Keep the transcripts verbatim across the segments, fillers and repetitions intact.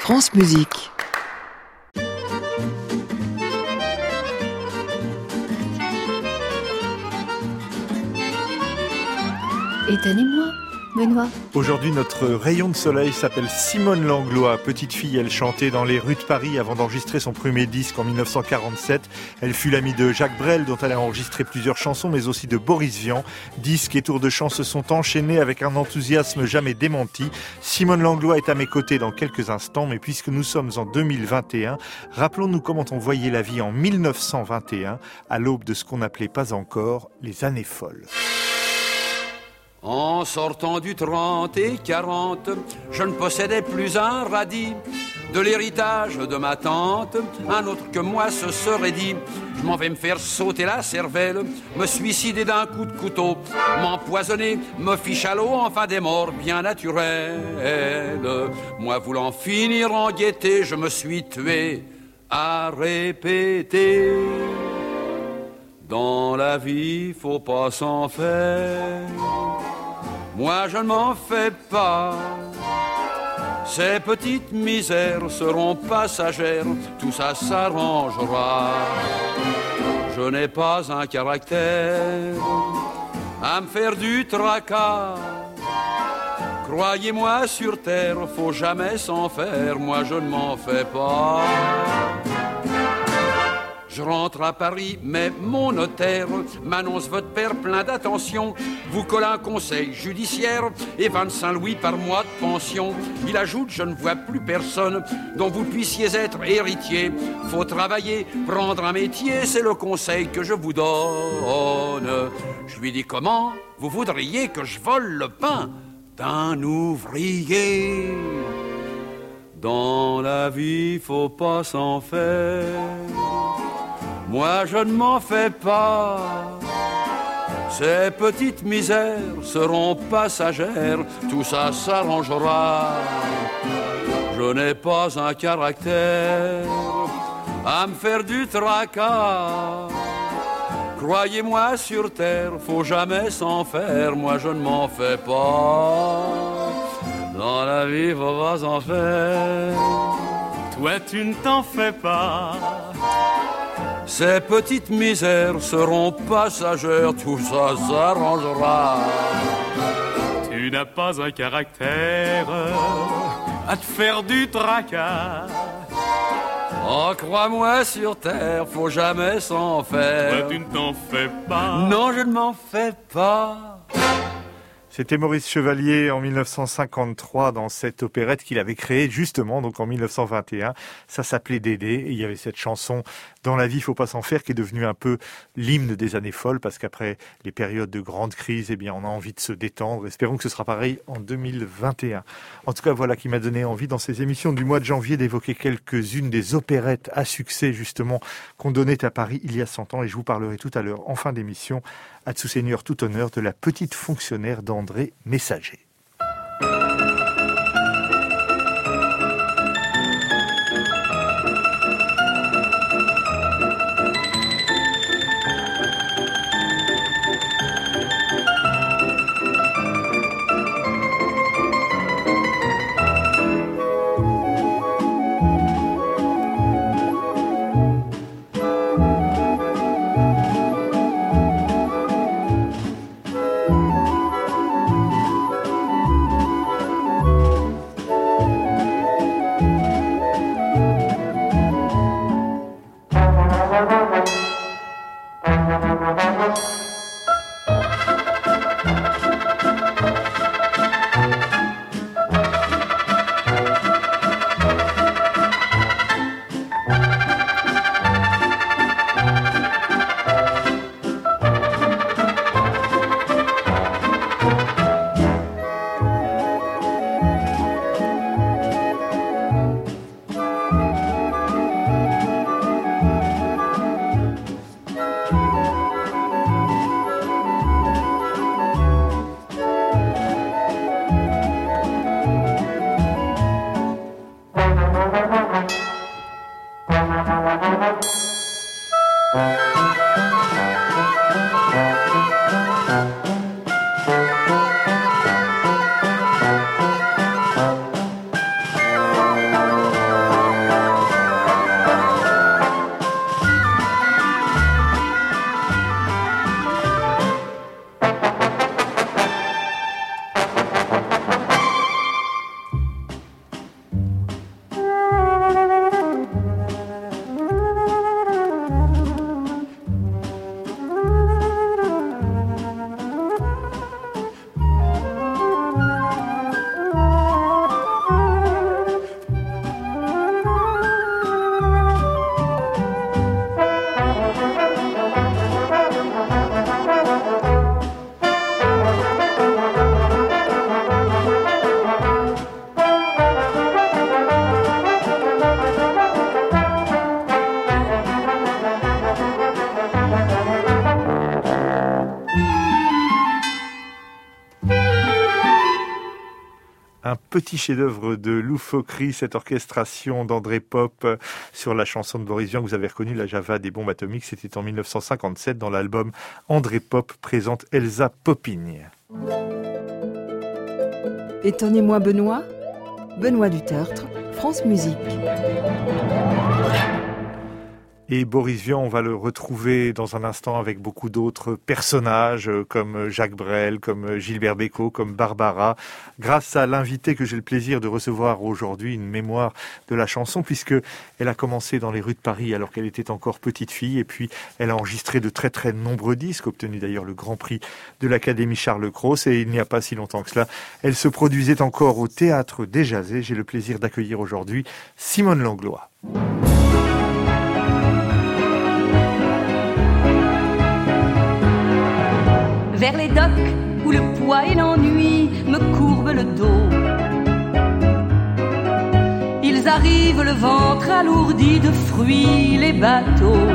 France Musique. Étonnez-moi, Benoît. Aujourd'hui, notre rayon de soleil s'appelle Simone Langlois. Petite fille, elle chantait dans les rues de Paris avant d'enregistrer son premier disque en mille neuf cent quarante-sept. Elle fut l'amie de Jacques Brel, dont elle a enregistré plusieurs chansons, mais aussi de Boris Vian. Disques et tours de chant se sont enchaînés avec un enthousiasme jamais démenti. Simone Langlois est à mes côtés dans quelques instants, mais puisque nous sommes en deux mille vingt et un, rappelons-nous comment on voyait la vie en mille neuf cent vingt et un, à l'aube de ce qu'on n'appelait pas encore les années folles. En sortant du trente et quarante, je ne possédais plus un radis. De l'héritage de ma tante, un autre que moi se serait dit: je m'en vais me faire sauter la cervelle, me suicider d'un coup de couteau, m'empoisonner, me fiche à l'eau, enfin des morts bien naturelles. Moi voulant finir en gaieté, je me suis tué à répéter. Dans la vie, faut pas s'en faire. Moi, je ne m'en fais pas. Ces petites misères seront passagères. Tout ça s'arrangera. Je n'ai pas un caractère à me faire du tracas. Croyez-moi, sur terre, faut jamais s'en faire. Moi, je ne m'en fais pas. Je rentre à Paris, mais mon notaire m'annonce votre père plein d'attention, vous colle un conseil judiciaire et vingt-cinq louis par mois de pension. Il ajoute: je ne vois plus personne dont vous puissiez être héritier. Faut travailler, prendre un métier, c'est le conseil que je vous donne. Je lui dis: comment vous voudriez que je vole le pain d'un ouvrier? Dans la vie, faut pas s'en faire. Moi je ne m'en fais pas. Ces petites misères seront passagères. Tout ça s'arrangera. Je n'ai pas un caractère à me faire du tracas. Croyez-moi, sur terre, faut jamais s'en faire. Moi je ne m'en fais pas. Dans la vie, faut pas s'en faire. Toi tu ne t'en fais pas. Ces petites misères seront passagères, tout ça s'arrangera. Tu n'as pas un caractère à te faire du tracas. Oh, crois-moi, sur terre, faut jamais s'en faire. Toi tu ne t'en fais pas. Non, je ne m'en fais pas. C'était Maurice Chevalier en mille neuf cent cinquante-trois dans cette opérette qu'il avait créée justement donc en mille neuf cent vingt et un. Ça s'appelait Dédé et il y avait cette chanson Dans la vie, faut pas s'en faire qui est devenue un peu l'hymne des années folles parce qu'après les périodes de grande crise, eh bien on a envie de se détendre. Espérons que ce sera pareil en deux mille vingt et un. En tout cas, voilà qui m'a donné envie dans ces émissions du mois de janvier d'évoquer quelques-unes des opérettes à succès justement qu'on donnait à Paris il y a cent ans et je vous parlerai tout à l'heure en fin d'émission à tout seigneur, tout honneur de la petite fonctionnaire d'André Messager. petit chef-d'œuvre de Lou Focri, cette orchestration d'André Pop sur la chanson de Boris Vian que vous avez reconnue, la Java des bombes atomiques. C'était en mille neuf cent cinquante-sept dans l'album André Pop présente Elsa Popigne. Étonnez-moi Benoît, Benoît Dutertre, France Musique. Et Boris Vian, on va le retrouver dans un instant avec beaucoup d'autres personnages comme Jacques Brel, comme Gilbert Bécaud, comme Barbara. Grâce à l'invité que j'ai le plaisir de recevoir aujourd'hui, une mémoire de la chanson, puisque elle a commencé dans les rues de Paris alors qu'elle était encore petite fille, et puis elle a enregistré de très très nombreux disques, obtenu d'ailleurs le Grand Prix de l'Académie Charles Cros, et il n'y a pas si longtemps que cela, elle se produisait encore au Théâtre des Jazés. J'ai le plaisir d'accueillir aujourd'hui Simone Langlois. Vers les docks où le poids et l'ennui me courbent le dos. Ils arrivent le ventre alourdi de fruits, les bateaux.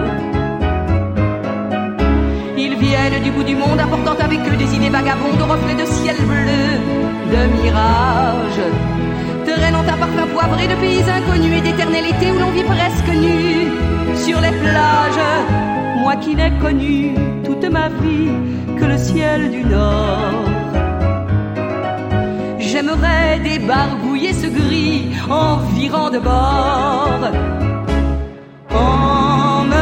Ils viennent du bout du monde apportant avec eux des idées vagabondes aux reflets de ciel bleu, de mirage. Traînant un parfum poivré de pays inconnus et d'éternel été où l'on vit presque nu sur les plages. Moi qui n'ai connu toute ma vie que le ciel du Nord. J'aimerais débarbouiller ce gris en virant de bord. Emmenez-moi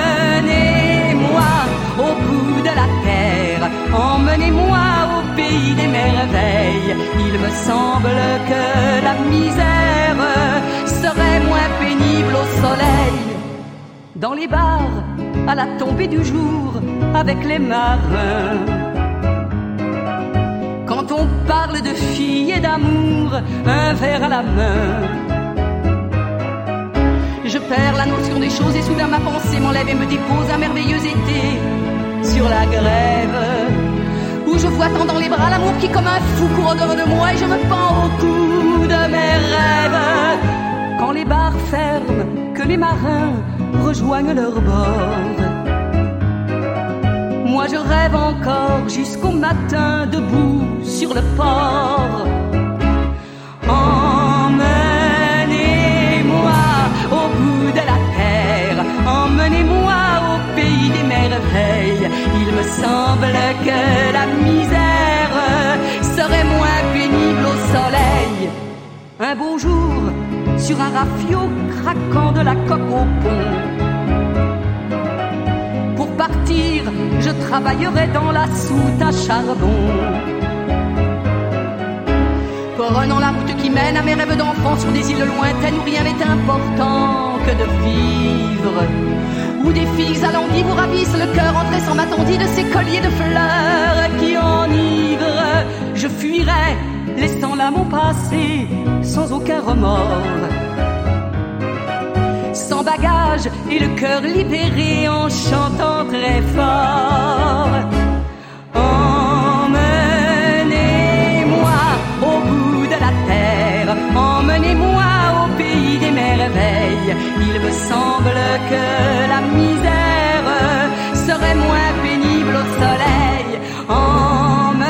au bout de la terre, emmenez-moi au pays des merveilles. Il me semble que la misère serait moins pénible au soleil. Dans les bars, à la tombée du jour, avec les marins. Quand on parle de filles et d'amour, un verre à la main. Je perds la notion des choses et soudain ma pensée m'enlève et me dépose un merveilleux été sur la grève, où je vois tant dans les bras l'amour qui comme un fou court au-devant de moi et je me pends au cou de mes rêves. Quand les bars ferment, que les marins rejoignent leur bord, moi je rêve encore jusqu'au matin debout sur le port. Emmenez-moi au bout de la terre, emmenez-moi au pays des merveilles. Il me semble que la misère serait moins pénible au soleil. Un beau jour, sur un rafio craquant de la coque au pont, pour partir, je travaillerai dans la soute à charbon. Prenant la route qui mène à mes rêves d'enfant sur des îles lointaines où rien n'est important que de vivre, où des filles alanguies vous ravissent le cœur en tressant ma tondie de ces colliers de fleurs qui enivrent. Je fuirai, laissant là mon passé sans aucun remords, sans bagage et le cœur libéré en chantant très fort. Emmenez-moi au bout de la terre, emmenez-moi au pays des merveilles. Il me semble que la misère serait moins pénible au soleil. Emmenez-moi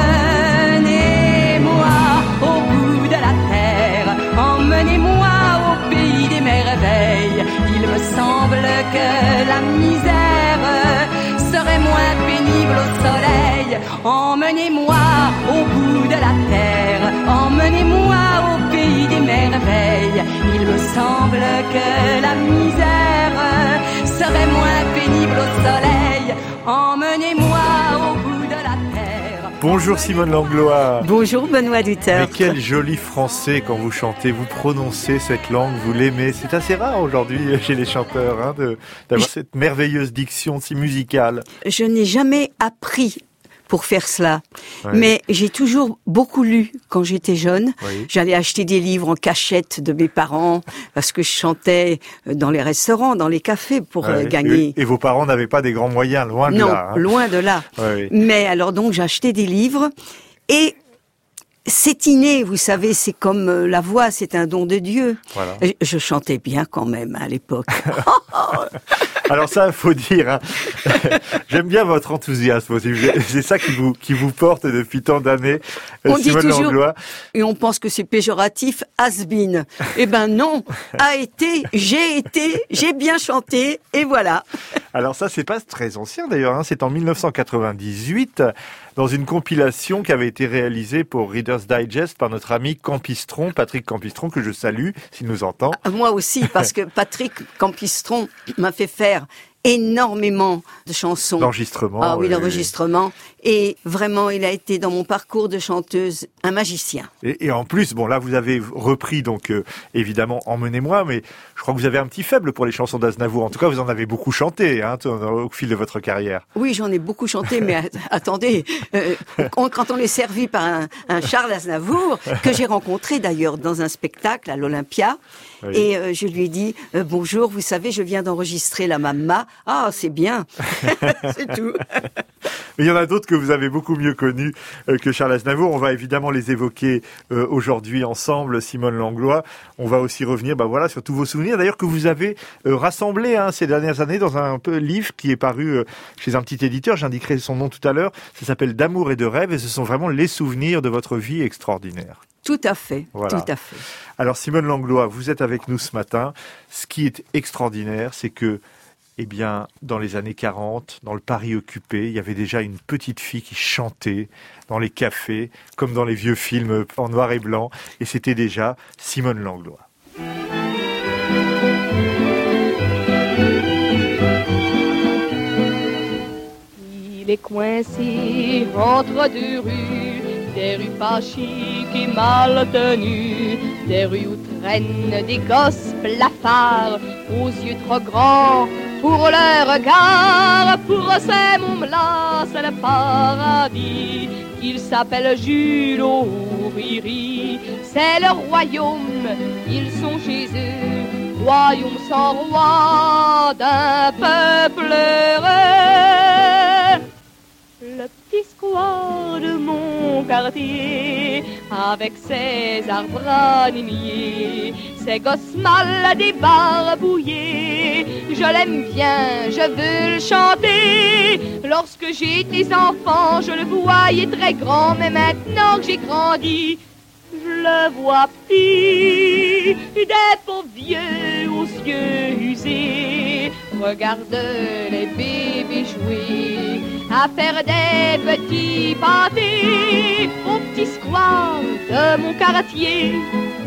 au bout de la terre, emmenez-moi au pays des merveilles. Il me semble que la misère serait moins pénible au soleil. Emmenez-moi au bout de la terre, emmenez-moi au pays des merveilles. Il me semble que la misère serait moins pénible au soleil. Emmenez-moi au bout de la terre. Bonjour Simone Langlois. Bonjour Benoît Dutertre. Mais quel joli français quand vous chantez, vous prononcez cette langue, vous l'aimez. C'est assez rare aujourd'hui chez les chanteurs hein, de, d'avoir Je... cette merveilleuse diction si musicale. Je n'ai jamais appris pour faire cela. Ouais. Mais j'ai toujours beaucoup lu quand j'étais jeune. Oui. J'allais acheter des livres en cachette de mes parents parce que je chantais dans les restaurants, dans les cafés pour ouais. gagner. Et, et vos parents n'avaient pas des grands moyens, loin de non, là. Non, hein. loin de là. Ouais. Mais alors donc j'achetais des livres et c'est inné, vous savez, c'est comme la voix, c'est un don de Dieu. Voilà. Je chantais bien quand même à l'époque. Alors ça, il faut dire, hein. J'aime bien votre enthousiasme aussi. C'est ça qui vous, qui vous porte depuis tant d'années, on Simone dit toujours, Langlois. Et on pense que c'est péjoratif, has-been. Eh ben non, a été, j'ai été, j'ai bien chanté, et voilà. Alors ça, c'est pas très ancien d'ailleurs, hein. C'est en mille neuf cent quatre-vingt-dix-huit, dans une compilation qui avait été réalisée pour Reader's Digest par notre ami Campistron, Patrick Campistron, que je salue, s'il nous entend. Moi aussi, parce que Patrick Campistron m'a fait faire énormément de chansons. L'enregistrement. Ah oui, oui, l'enregistrement. Et vraiment, il a été dans mon parcours de chanteuse un magicien. Et, et en plus, bon là, vous avez repris donc euh, évidemment Emmenez-moi, mais je crois que vous avez un petit faible pour les chansons d'Aznavour. En tout cas, vous en avez beaucoup chanté hein, au fil de votre carrière. Oui, j'en ai beaucoup chanté, mais attendez, euh, quand on est servi par un, un Charles Aznavour, que j'ai rencontré d'ailleurs dans un spectacle à l'Olympia, oui. et euh, je lui ai dit euh, « Bonjour, vous savez, je viens d'enregistrer la Mamma. » Ah, c'est bien. C'est tout. Mais il y en a d'autres que vous avez beaucoup mieux connus euh, que Charles Aznavour. On va évidemment les évoquer euh, aujourd'hui ensemble, Simone Langlois. On va aussi revenir bah, voilà, sur tous vos souvenirs, d'ailleurs, que vous avez euh, rassemblés hein, ces dernières années dans un, un peu livre qui est paru euh, chez un petit éditeur. J'indiquerai son nom tout à l'heure. Ça s'appelle « D'amour et de rêve » et ce sont vraiment les souvenirs de votre vie extraordinaire. Tout à fait, voilà. tout à fait. Alors Simone Langlois, vous êtes avec nous ce matin. Ce qui est extraordinaire, c'est que Eh bien, dans les années quarante, dans le Paris occupé, il y avait déjà une petite fille qui chantait dans les cafés, comme dans les vieux films en noir et blanc, et c'était déjà Simone Langlois. Il est coincé entre deux rues, des rues pas chic et mal tenues, des rues où traînent des gosses blafards, aux yeux trop grands pour le regard. Pour ces mômes-là, c'est le paradis. Il s'appelle Jules Aubry, c'est le royaume, ils sont chez eux, royaume sans roi d'un peuple heureux. Le petit square de mon quartier, avec ses arbres animés, ses gosses mal débarbouillés, je l'aime bien, je veux le chanter. Lorsque j'étais enfant, je le voyais très grand, mais maintenant que j'ai grandi, je le vois petit. Des pauvres vieux aux yeux usés regardent les bébés jouer, à faire des petits pâtés au petit square de mon quartier.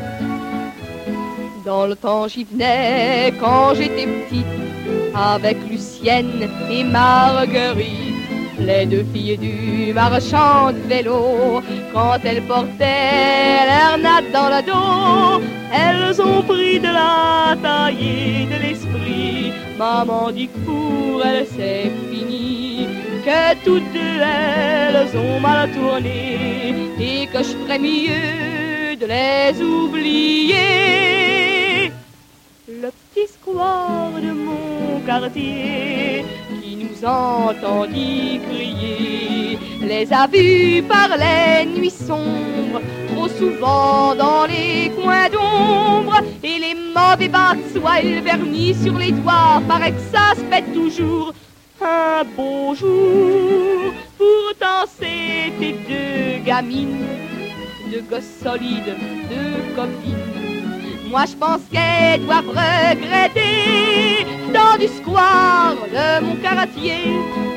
Dans le temps j'y venais quand j'étais petite, avec Lucienne et Marguerite, les deux filles du marchand de vélo. Quand elles portaient leur natte dans le dos, elles ont pris de la taille et de l'esprit. Maman dit que pour elles c'est fini, que toutes deux elles ont mal tourné, et que je ferais mieux de les oublier. Le petit square de mon quartier qui nous entendit crier les a vus par les nuits sombres, trop souvent dans les coins d'ombre, et les mauvais bas de soie et le vernis sur les doigts, paraît que ça se fait toujours un beau jour. Pourtant c'était deux gamines, deux gosses solides, deux copines. Moi je pense qu'elles doivent regretter, dans du square de mon quartier.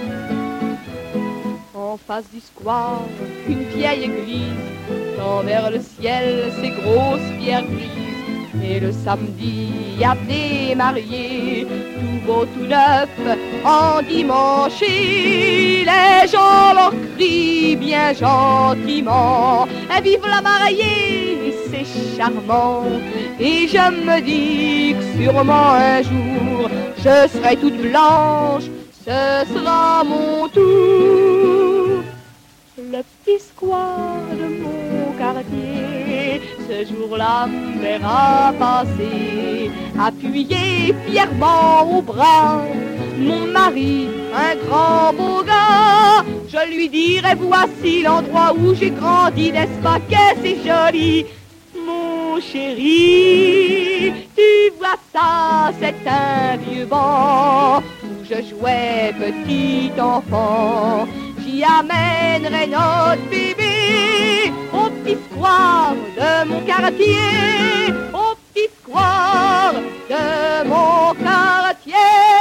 En face du square, une vieille église tend vers le ciel ses grosses pierres grises. Et le samedi, y a des mariés, tout beau, tout neuf, en dimanche. Les gens leur crient bien gentiment, et vive la mariée, c'est charmant. Et je me dis que sûrement un jour, je serai toute blanche, ce sera mon tour. Le petit square de mon quartier, ce jour-là me verra passer, appuyé fièrement au bras mon mari, un grand beau gars. Je lui dirai voici l'endroit où j'ai grandi, n'est-ce pas que c'est joli? Mon chéri, tu vois ça, c'est un vieux banc où je jouais petit enfant. J'y amènerai notre bébé au petit square de mon quartier, au petit square de mon quartier.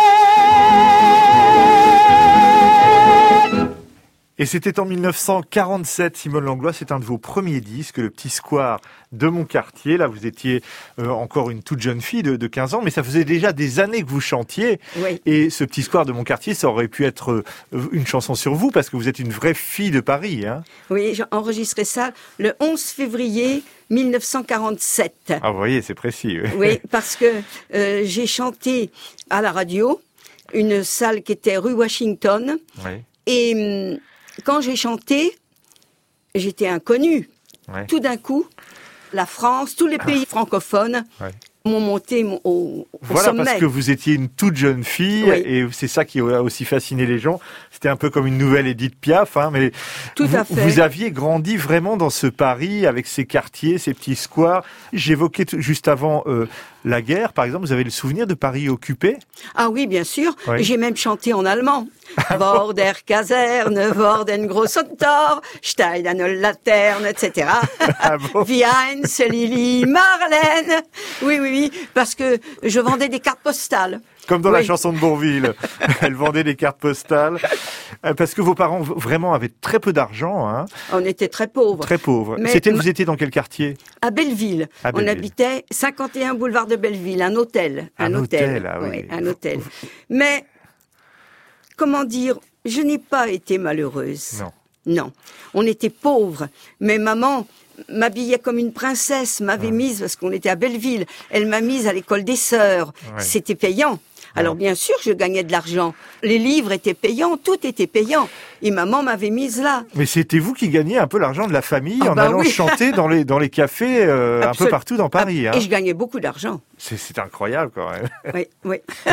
Et c'était en mille neuf cent quarante-sept, Simone Langlois, c'est un de vos premiers disques, le petit square de mon quartier. Là, vous étiez euh, encore une toute jeune fille de, de quinze ans, mais ça faisait déjà des années que vous chantiez. Oui. Et ce petit square de mon quartier, ça aurait pu être euh, une chanson sur vous, parce que vous êtes une vraie fille de Paris. Hein. Oui, j'ai enregistré ça le onze février mille neuf cent quarante-sept. Ah, vous voyez, c'est précis. Oui, oui parce que euh, j'ai chanté à la radio, une salle qui était rue Washington. Oui. Et hum, quand j'ai chanté, j'étais inconnue. Ouais. Tout d'un coup, la France, tous les pays francophones Ouais. m'ont monté au, au Voilà, sommet. parce que vous étiez une toute jeune fille, Oui. et c'est ça qui a aussi fasciné les gens. C'était un peu comme une nouvelle Édith Piaf, hein, mais Tout vous, à fait. vous aviez grandi vraiment dans ce Paris, avec ses quartiers, ses petits squares. J'évoquais tout- juste avant euh, la guerre, par exemple, vous avez le souvenir de Paris occupé? Ah oui, bien sûr. Oui. J'ai même chanté en allemand. Vor der Kaserne, vor den großen Tor, steigt eine Laterne, et cetera. Ah bon? Wie einst Lili Marlène. Oui, oui, oui, parce que je vendais des cartes postales. Comme dans la Oui. chanson de Bourvil. Elle vendait des cartes postales. Euh, Parce que vos parents v- vraiment avaient très peu d'argent, hein, On était très pauvres. très pauvres. Mais- C'était, vous étiez dans quel quartier? À Belleville. À On Belleville. habitait cinquante et un boulevard de Belleville, un hôtel. Un hôtel, ah oui. un hôtel. Mais, comment dire, je n'ai pas été malheureuse. Non. Non. On était pauvres. Mais maman m'habillait comme une princesse, m'avait mise, parce qu'on était à Belleville, elle m'a mise à l'école des sœurs. Ouais. C'était payant. Alors bien sûr, je gagnais de l'argent. Les livres étaient payants, tout était payant. Et maman m'avait mise là. Mais c'était vous qui gagniez un peu l'argent de la famille Ah en bah allant oui. chanter dans les, dans les cafés euh, un peu Absol- partout dans Paris. Hein. Et je gagnais beaucoup d'argent. C'est, c'est incroyable quand même. Oui, oui.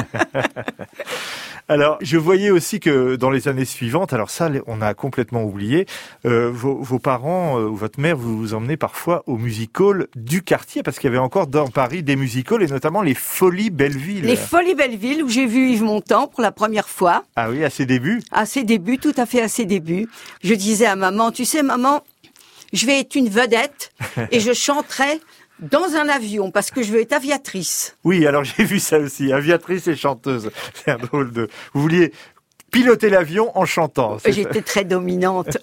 Alors, je voyais aussi que dans les années suivantes, alors ça, on a complètement oublié, euh, vos, vos parents euh, ou votre mère vous, vous emmenez parfois au music-hall du quartier, parce qu'il y avait encore dans Paris des music-halls, et notamment les Folies Belleville. Les Folies Belleville, où j'ai vu Yves Montand pour la première fois, Ah oui, à ses débuts. à ses débuts, tout à fait à ses débuts. Je disais à maman, tu sais maman, je vais être une vedette et je chanterai dans un avion parce que je veux être aviatrice. Oui, alors j'ai vu ça aussi, aviatrice et chanteuse. C'est un drôle de... Vous vouliez piloter l'avion en chantant. c'est ça. J'étais très dominante.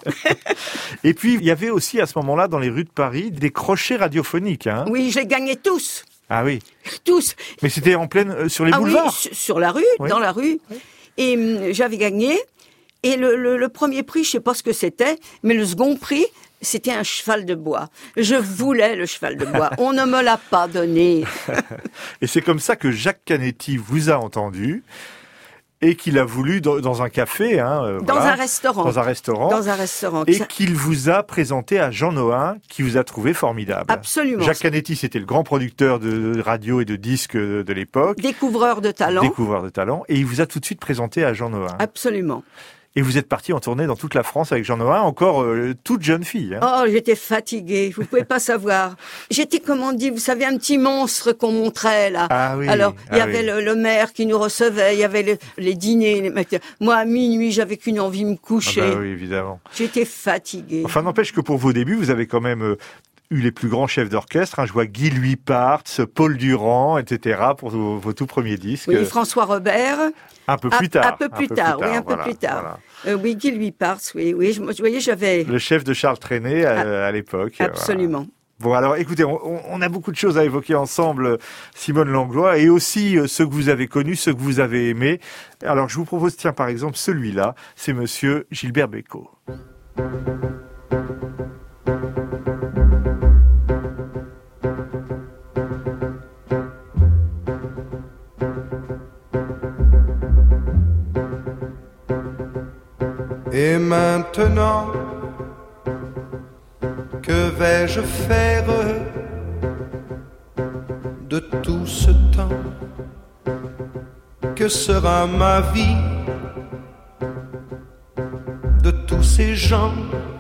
Et puis, il y avait aussi à ce moment-là, dans les rues de Paris, des crochets radiophoniques. Hein. Oui, je les gagnais tous, Ah oui, tous. mais c'était en pleine euh, sur les Ah oui, boulevards. su- sur la rue, Oui. dans la rue. Et hum, j'avais gagné. Et le, le, le premier prix, je sais pas ce que c'était, mais le second prix, c'était un cheval de bois. Je voulais le cheval de bois. On ne me l'a pas donné. Et c'est comme ça que Jacques Canetti vous a entendu et qu'il a voulu dans, dans un café, hein, euh, Dans voilà, un restaurant. dans un restaurant, Dans un restaurant. et qu'il vous a présenté à Jean Nohain, qui vous a trouvé formidable. Absolument. Jacques Canetti, c'était le grand producteur de radio et de disques de, de l'époque, Découvreur de talent. découvreur de talent, et il vous a tout de suite présenté à Jean Nohain. Absolument. Et vous êtes parti en tournée dans toute la France avec Jean Nohain, encore euh, toute jeune fille. Hein. Oh, j'étais fatiguée. Vous pouvez pas savoir. J'étais, comment on dit, vous savez, un petit monstre qu'on montrait là. Ah oui, Alors, il y ah avait oui. le, le maire qui nous recevait, il y avait le- les dîners. Les mecs. Moi, à minuit, j'avais qu'une envie de me Ah coucher. bah oui, évidemment. J'étais fatiguée. Enfin, n'empêche que pour vos débuts, vous avez quand même euh, eu les plus grands chefs d'orchestre. Hein. Je vois Guy Louis Part, Paul Durand, et cetera pour vos, vos tout premiers disques. Oui, François Robert. Un peu Un- plus tard. Un peu plus tard, oui, un peu voilà, plus tard. voilà. Euh, oui, Guy Louis Part, oui, oui. Je, vous voyez, j'avais Le chef de Charles Trenet à, à l'époque. euh, absolument. Voilà. Bon, alors écoutez, on, on a beaucoup de choses à évoquer ensemble, Simone Langlois, et aussi euh, ceux que vous avez connus, ceux que vous avez aimés. Alors je vous propose, tiens, par exemple, celui-là, c'est monsieur Gilbert Bécaud. Et maintenant, que vais-je faire de tout ce temps? Que sera ma vie de tous ces gens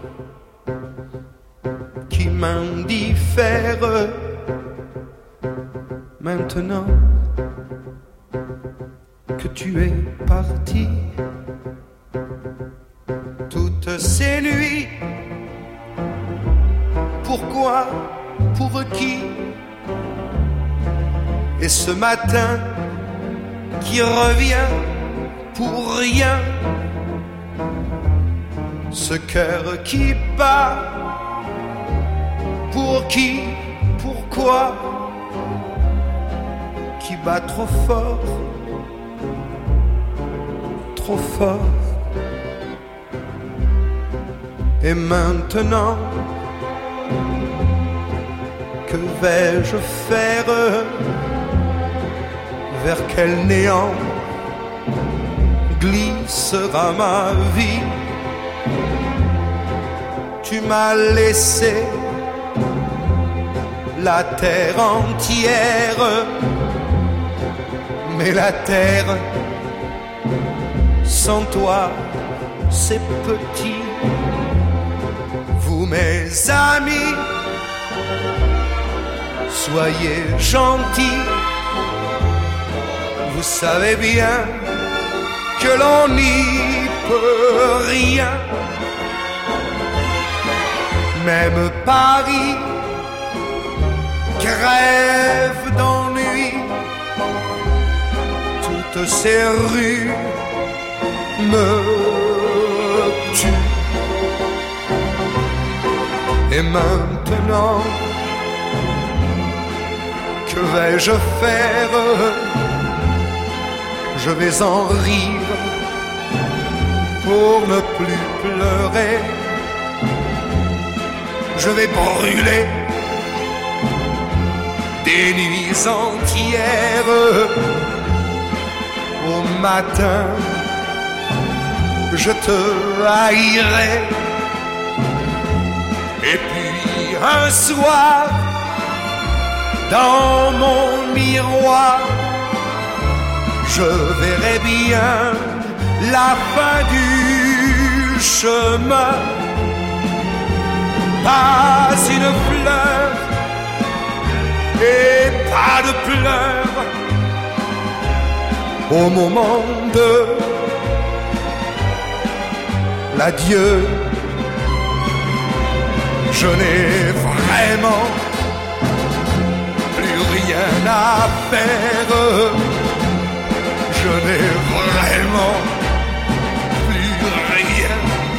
qui m'indiffèrent? Maintenant, que tu es parti. Toutes ces nuits, pourquoi, pour qui? Et ce matin qui revient pour rien, ce cœur qui bat, pour qui, pourquoi, qui bat trop fort, trop fort. Et maintenant, que vais-je faire? Vers quel néant glissera ma vie? Tu m'as laissé la terre entière, mais la terre sans toi c'est petit. Vous mes amis, soyez gentils. Vous savez bien que l'on n'y peut rien. Même Paris crève d'ennui. Toutes ces rues me tuent. Et maintenant, que vais-je faire? Je vais en rire pour ne plus pleurer. Je vais brûler des nuits entières. Au matin, je te haïrai. Et puis un soir, dans mon miroir, je verrai bien la fin du chemin. Pas une fleur et pas de pleurs au moment de l'adieu. Je n'ai vraiment plus rien à faire. Je n'ai vraiment plus rien.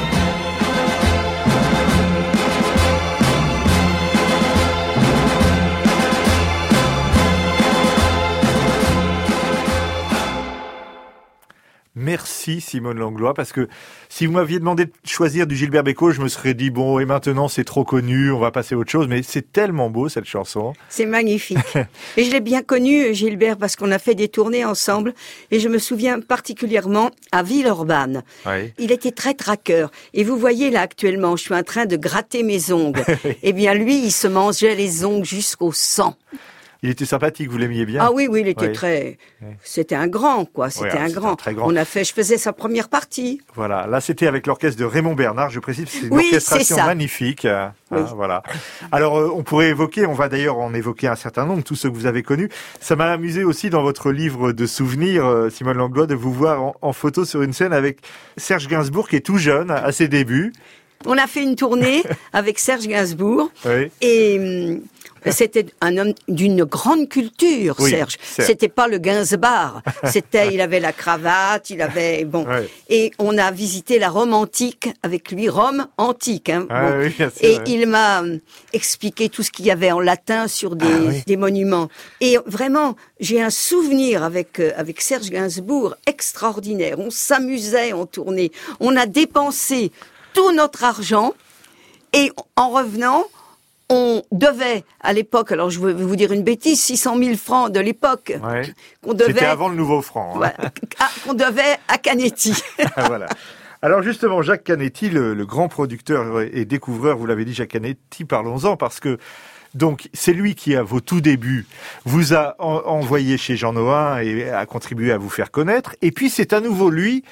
Merci Simone Langlois, parce que si vous m'aviez demandé de choisir du Gilbert Bécaud, je me serais dit bon, et maintenant c'est trop connu, on va passer à autre chose, mais c'est tellement beau cette chanson. C'est magnifique. Et je l'ai bien connu, Gilbert, parce qu'on a fait des tournées ensemble, et je me souviens particulièrement à Villeurbanne. Oui. Il était très traqueur. Et vous voyez là actuellement, je suis en train de gratter mes ongles. Eh bien lui, il se mangeait les ongles jusqu'au sang. Il était sympathique, vous l'aimiez bien? Ah oui, oui, il était oui. très... C'était un grand, quoi. C'était oui, un grand. Un très grand. On a fait... Je faisais sa première partie. Voilà. Là, c'était avec l'orchestre de Raymond Bernard. Je précise, c'est une oui, orchestration magnifique. Oui. Hein, voilà. Alors, euh, on pourrait évoquer, on va d'ailleurs en évoquer un certain nombre, tous ceux que vous avez connus. Ça m'a amusé aussi dans votre livre de souvenirs, euh, Simone Langlois, de vous voir en, en photo sur une scène avec Serge Gainsbourg, qui est tout jeune, à ses débuts. On a fait une tournée avec Serge Gainsbourg. Oui. Et... C'était un homme d'une grande culture, oui, Serge. Certes. C'était pas le Gainsbar. C'était, il avait la cravate, il avait, bon. Ouais. Et on a visité la Rome antique avec lui, Rome antique, hein. Ah, bon. Oui, et vrai. Il m'a expliqué tout ce qu'il y avait en latin sur des, ah, oui. des monuments. Et vraiment, j'ai un souvenir avec, euh, avec Serge Gainsbourg extraordinaire. On s'amusait en tournée. On a dépensé tout notre argent et en revenant, on devait, à l'époque, alors je vais vous dire une bêtise, six cent mille francs de l'époque. Ouais. Qu'on devait, c'était avant le nouveau franc. Hein. Ouais, qu'on devait à Canetti. Voilà. Alors justement, Jacques Canetti, le, le grand producteur et découvreur, vous l'avez dit, Jacques Canetti, parlons-en, parce que donc c'est lui qui, à vos tout débuts, vous a en, envoyé chez Jean Nohain et a contribué à vous faire connaître. Et puis c'est à nouveau lui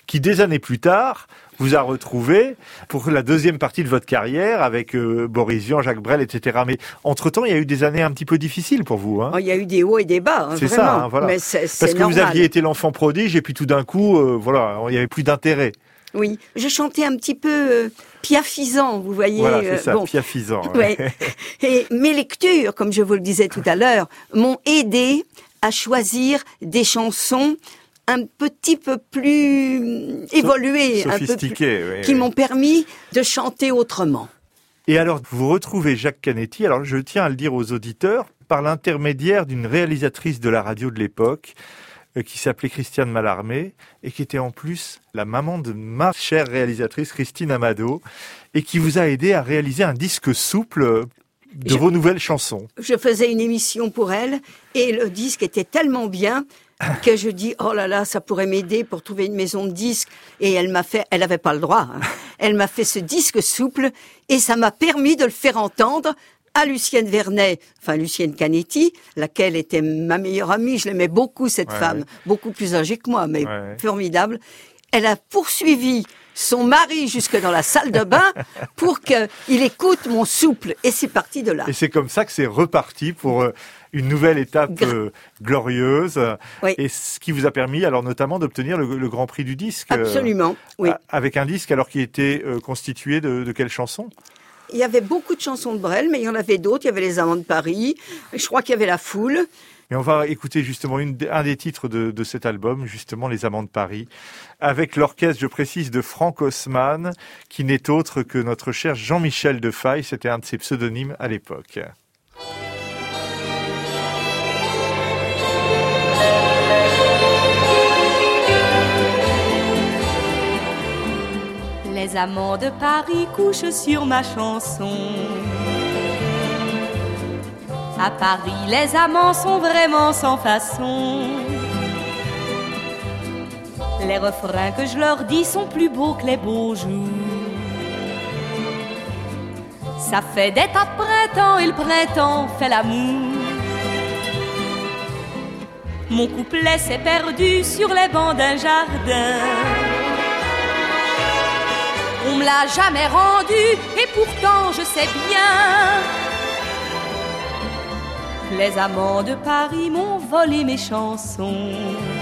qui des années plus tard vous a retrouvé pour la deuxième partie de votre carrière avec euh, Boris Vian, Jacques Brel, et cetera. Mais entre-temps, il y a eu des années un petit peu difficiles pour vous. Hein. Oh, il y a eu des hauts et des bas, hein, c'est vraiment. ça, hein, voilà. Mais c'est, c'est Parce que normal. vous aviez été l'enfant prodige et puis tout d'un coup, euh, voilà, il n'y avait plus d'intérêt. Oui, je chantais un petit peu euh, piafisant, vous voyez. Voilà, c'est euh, ça, bon. piafisant. Ouais. Ouais. Et mes lectures, comme je vous le disais tout à l'heure, m'ont aidé à choisir des chansons un petit peu plus évoluées, un peu plus, oui, qui oui. m'ont permis de chanter autrement. Et alors, vous retrouvez Jacques Canetti, alors je tiens à le dire aux auditeurs, par l'intermédiaire d'une réalisatrice de la radio de l'époque, qui s'appelait Christiane Mallarmé, et qui était en plus la maman de ma chère réalisatrice Christine Amado, et qui vous a aidé à réaliser un disque souple de je, vos nouvelles chansons. Je faisais une émission pour elle, et le disque était tellement bien que je dis, oh là là, ça pourrait m'aider pour trouver une maison de disques. Et elle m'a fait, elle n'avait pas le droit, hein. Elle m'a fait ce disque souple, et ça m'a permis de le faire entendre à Lucienne Vernet, enfin Lucienne Canetti, laquelle était ma meilleure amie. Je l'aimais beaucoup, cette ouais, femme, ouais. beaucoup plus âgée que moi, mais ouais, formidable. Elle a poursuivi son mari jusque dans la salle de bain pour qu'il écoute mon souple. Et c'est parti de là. Et c'est comme ça que c'est reparti pour une nouvelle étape euh, glorieuse. Oui. Et ce qui vous a permis, alors notamment, d'obtenir le, le Grand Prix du disque. Absolument, oui. Euh, avec un disque, alors qui était euh, constitué de, de quelles chansons ? Il y avait beaucoup de chansons de Brel, mais il y en avait d'autres. Il y avait Les Amants de Paris. Je crois qu'il y avait La Foule. Et on va écouter justement une, un des titres de, de cet album, justement Les Amants de Paris, avec l'orchestre, je précise, de Franck Haussmann, qui n'est autre que notre cher Jean-Michel Defaille. C'était un de ses pseudonymes à l'époque. Les amants de Paris couchent sur ma chanson. À Paris, les amants sont vraiment sans façon. Les refrains que je leur dis sont plus beaux que les beaux jours. Ça fait d'été à printemps et le printemps fait l'amour. Mon couplet s'est perdu sur les bancs d'un jardin. On me l'a jamais rendu et pourtant je sais bien. Les amants de Paris m'ont volé mes chansons.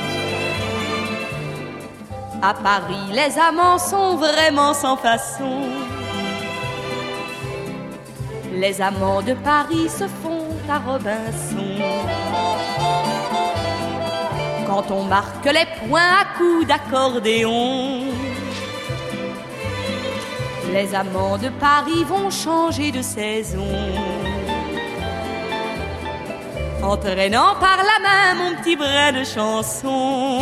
À Paris, les amants sont vraiment sans façon. Les amants de Paris se font à Robinson. Quand on marque les points à coups d'accordéon, les amants de Paris vont changer de saison, entraînant par la main mon petit brin de chanson.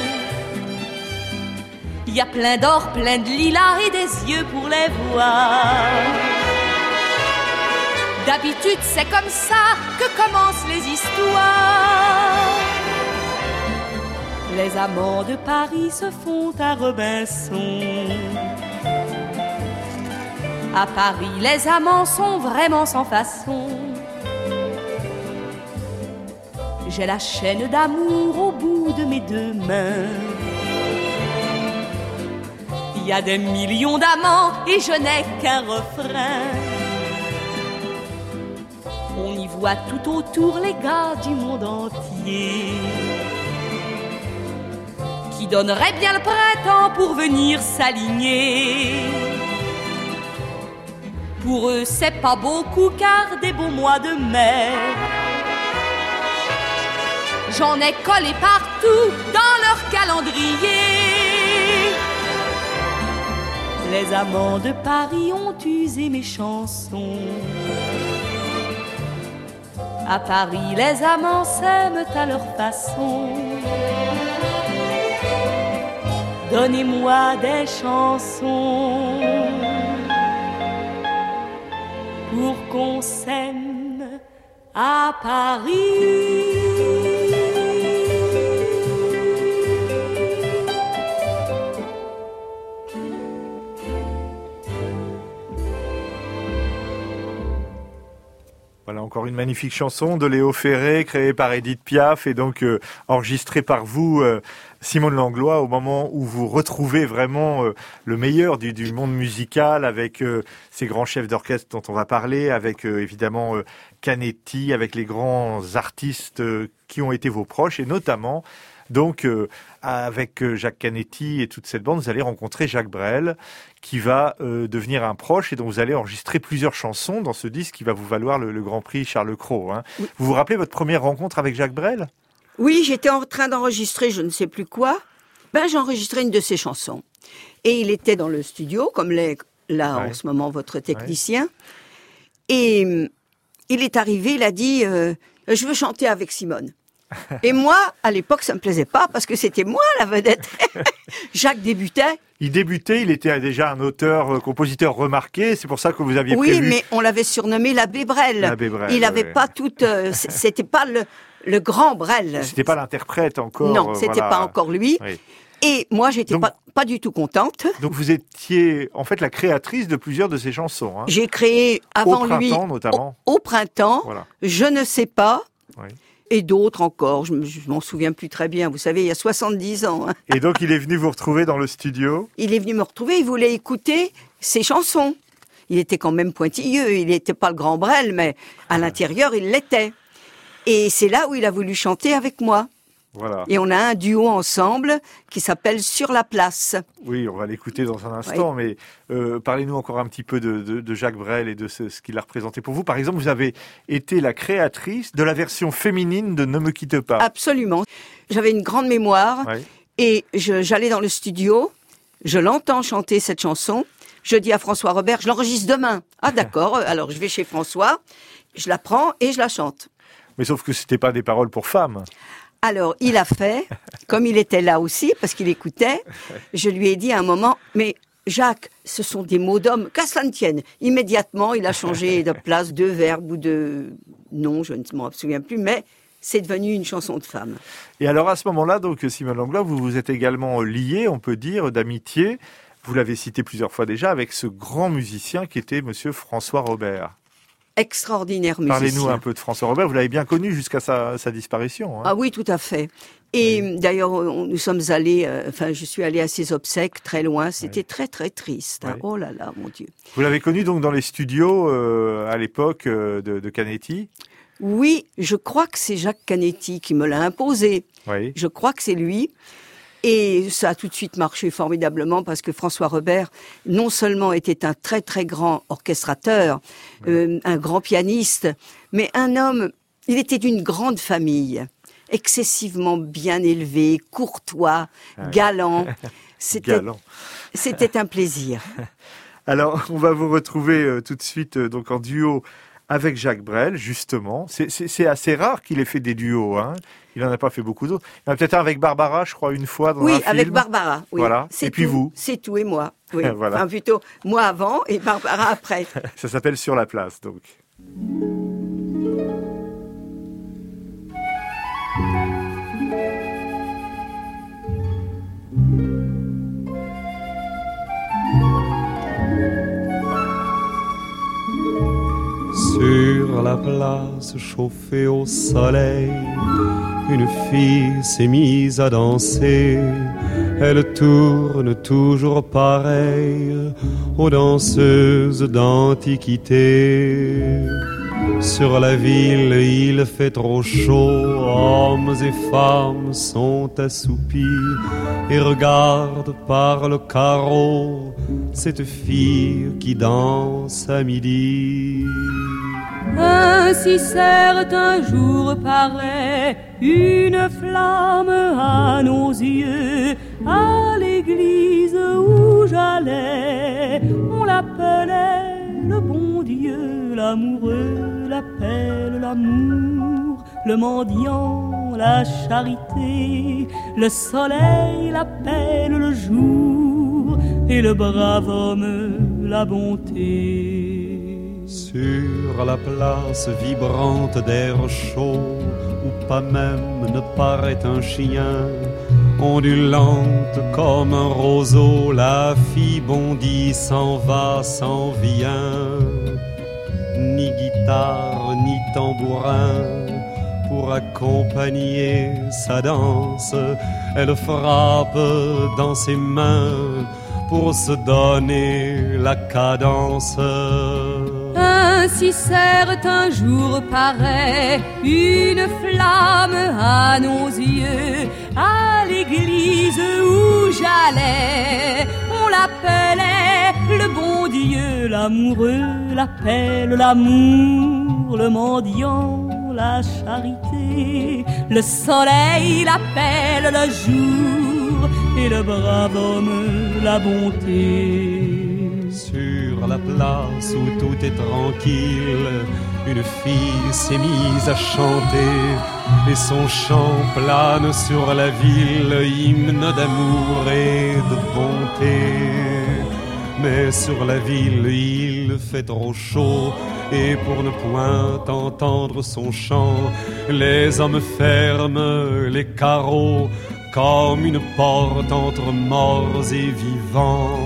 Il y a plein d'or, plein de lilas et des yeux pour les voir. D'habitude c'est comme ça que commencent les histoires. Les amants de Paris se font à Robinson. À Paris, les amants sont vraiment sans façon. J'ai la chaîne d'amour au bout de mes deux mains. Il y a des millions d'amants et je n'ai qu'un refrain. On y voit tout autour les gars du monde entier qui donneraient bien le printemps pour venir s'aligner. Pour eux, c'est pas beaucoup car des beaux mois de mai, j'en ai collé partout dans leur calendrier. Les amants de Paris ont usé mes chansons. À Paris, les amants s'aiment à leur façon. Donnez-moi des chansons pour qu'on s'aime à Paris. Voilà encore une magnifique chanson de Léo Ferré, créée par Édith Piaf et donc euh, enregistrée par vous, euh, Simone Langlois, au moment où vous retrouvez vraiment euh, le meilleur du, du monde musical avec euh, ces grands chefs d'orchestre dont on va parler, avec euh, évidemment euh, Canetti, avec les grands artistes euh, qui ont été vos proches, et notamment donc euh, avec euh, Jacques Canetti et toute cette bande, vous allez rencontrer Jacques Brel, qui va euh, devenir un proche et dont vous allez enregistrer plusieurs chansons dans ce disque qui va vous valoir le, le Grand Prix Charles Cros. Hein. Oui. Vous vous rappelez votre première rencontre avec Jacques Brel ? Oui, j'étais en train d'enregistrer je ne sais plus quoi. Ben, j'ai enregistré une de ses chansons. Et il était dans le studio, comme l'est là ouais. en ce moment votre technicien. Ouais. Et euh, il est arrivé, il a dit euh, « Je veux chanter avec Simone ». Et moi, à l'époque, ça me plaisait pas parce que c'était moi la vedette. Jacques débutait. Il débutait, il était déjà un auteur, euh, compositeur remarqué. C'est pour ça que vous aviez oui, prévu. Oui, mais on l'avait surnommé l'abbé Brel. L'abbé Brel. Il n'avait ouais. pas toute. Euh, c'était pas le le grand Brel. C'était pas l'interprète encore. Non, c'était voilà. pas encore lui. Oui. Et moi, j'étais donc, pas pas du tout contente. Donc vous étiez en fait la créatrice de plusieurs de ses chansons. Hein. J'ai créé avant au lui, printemps, notamment. Au, au printemps. Voilà. Je ne sais pas. Oui. Et d'autres encore, je, je m'en souviens plus très bien. Vous savez, il y a soixante-dix ans. Hein. Et donc, il est venu vous retrouver dans le studio ? Il est venu me retrouver, il voulait écouter ses chansons. Il était quand même pointilleux, il n'était pas le grand Brel, mais à l'intérieur, il l'était. Et c'est là où il a voulu chanter avec moi. Voilà. Et on a un duo ensemble qui s'appelle Sur la place. Oui, on va l'écouter dans un instant, oui. mais euh, parlez-nous encore un petit peu de, de, de Jacques Brel et de ce, ce qu'il a représenté pour vous. Par exemple, vous avez été la créatrice de la version féminine de Ne me quitte pas. Absolument. J'avais une grande mémoire oui. et je, j'allais dans le studio, je l'entends chanter cette chanson, je dis à François Robert, je l'enregistre demain. Ah d'accord, alors je vais chez François, je la prends et je la chante. Mais sauf que c'était pas des paroles pour femmes. Alors, il a fait, comme il était là aussi, parce qu'il écoutait, je lui ai dit à un moment, mais Jacques, ce sont des mots d'homme, qu'à cela ne tienne. Immédiatement, il a changé de place, de verbe ou de nom, je ne m'en souviens plus, mais c'est devenu une chanson de femme. Et alors, à ce moment-là, donc, Simone Langlois, vous vous êtes également lié, on peut dire, d'amitié, vous l'avez cité plusieurs fois déjà, avec ce grand musicien qui était monsieur François Robert. Extraordinaire musicien. Parlez-nous un peu de François Robert. Vous l'avez bien connu jusqu'à sa, sa disparition. Hein. Ah oui, tout à fait. Et oui. D'ailleurs, on, nous sommes allés, euh, enfin, je suis allée à ses obsèques très loin. C'était oui. très, très triste. Hein. Oui. Oh là là, mon Dieu. Vous l'avez connu donc dans les studios euh, à l'époque euh, de, de Canetti ? Oui, je crois que c'est Jacques Canetti qui me l'a imposé. Oui. Je crois que c'est lui. Et ça a tout de suite marché formidablement parce que François Robert, non seulement était un très très grand orchestrateur, oui. euh, un grand pianiste, mais un homme, il était d'une grande famille, excessivement bien élevé, courtois, oui. galant. C'était, galant. C'était un plaisir. Alors, on va vous retrouver euh, tout de suite euh, donc en duo avec Jacques Brel, justement. C'est, c'est, c'est assez rare qu'il ait fait des duos, hein. Il n'en a pas fait beaucoup d'autres. Il y en a peut-être un avec Barbara, je crois, une fois dans oui, un film. Oui, avec Barbara. Oui. Voilà. C'est et puis tout, vous. C'est tout et moi. Oui. Voilà. Enfin, plutôt moi avant et Barbara après. Ça s'appelle Sur la place, donc. Sur la place chauffée au soleil, une fille s'est mise à danser. Elle tourne toujours pareille aux danseuses d'antiquité. Sur la ville, il fait trop chaud, hommes et femmes sont assoupis et regardent par le carreau cette fille qui danse à midi. Ainsi certain jour paraît une flamme à nos yeux. À l'église où j'allais, on l'appelait le bon Dieu. L'amoureux l'appelle l'amour, le mendiant la charité, le soleil l'appelle le jour et le brave homme la bonté. Sur la place vibrante d'air chaud, où pas même ne paraît un chien, ondulante comme un roseau, la fille bondit, s'en va, s'en vient. Ni guitare, ni tambourin, pour accompagner sa danse. Elle frappe dans ses mains pour se donner la cadence. Ainsi certain jour paraît une flamme à nos yeux. À l'église où j'allais, on l'appelait le bon Dieu. L'amoureux l'appelle l'amour, le mendiant la charité. Le soleil l'appelle le jour et le brave homme la bonté. Sur la place où tout est tranquille, une fille s'est mise à chanter, et son chant plane sur la ville, hymne d'amour et de bonté. Mais sur la ville il fait trop chaud, et pour ne point entendre son chant, les hommes ferment les carreaux comme une porte entre morts et vivants.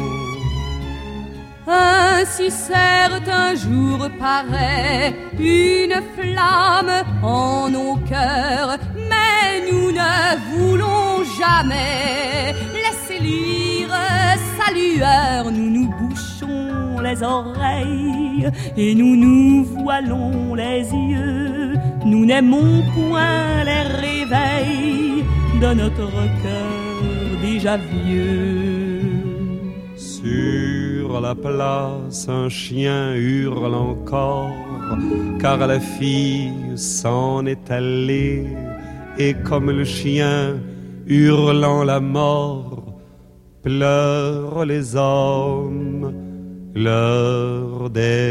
Ainsi certain jour paraît une flamme en nos cœurs, mais nous ne voulons jamais laisser luire sa lueur. Nous nous bouchons les oreilles et nous nous voilons les yeux. Nous n'aimons point les réveils de notre cœur déjà vieux. Sur la place, un chien hurle encore, car la fille s'en est allée, et comme le chien, hurlant la mort, pleurent les hommes leur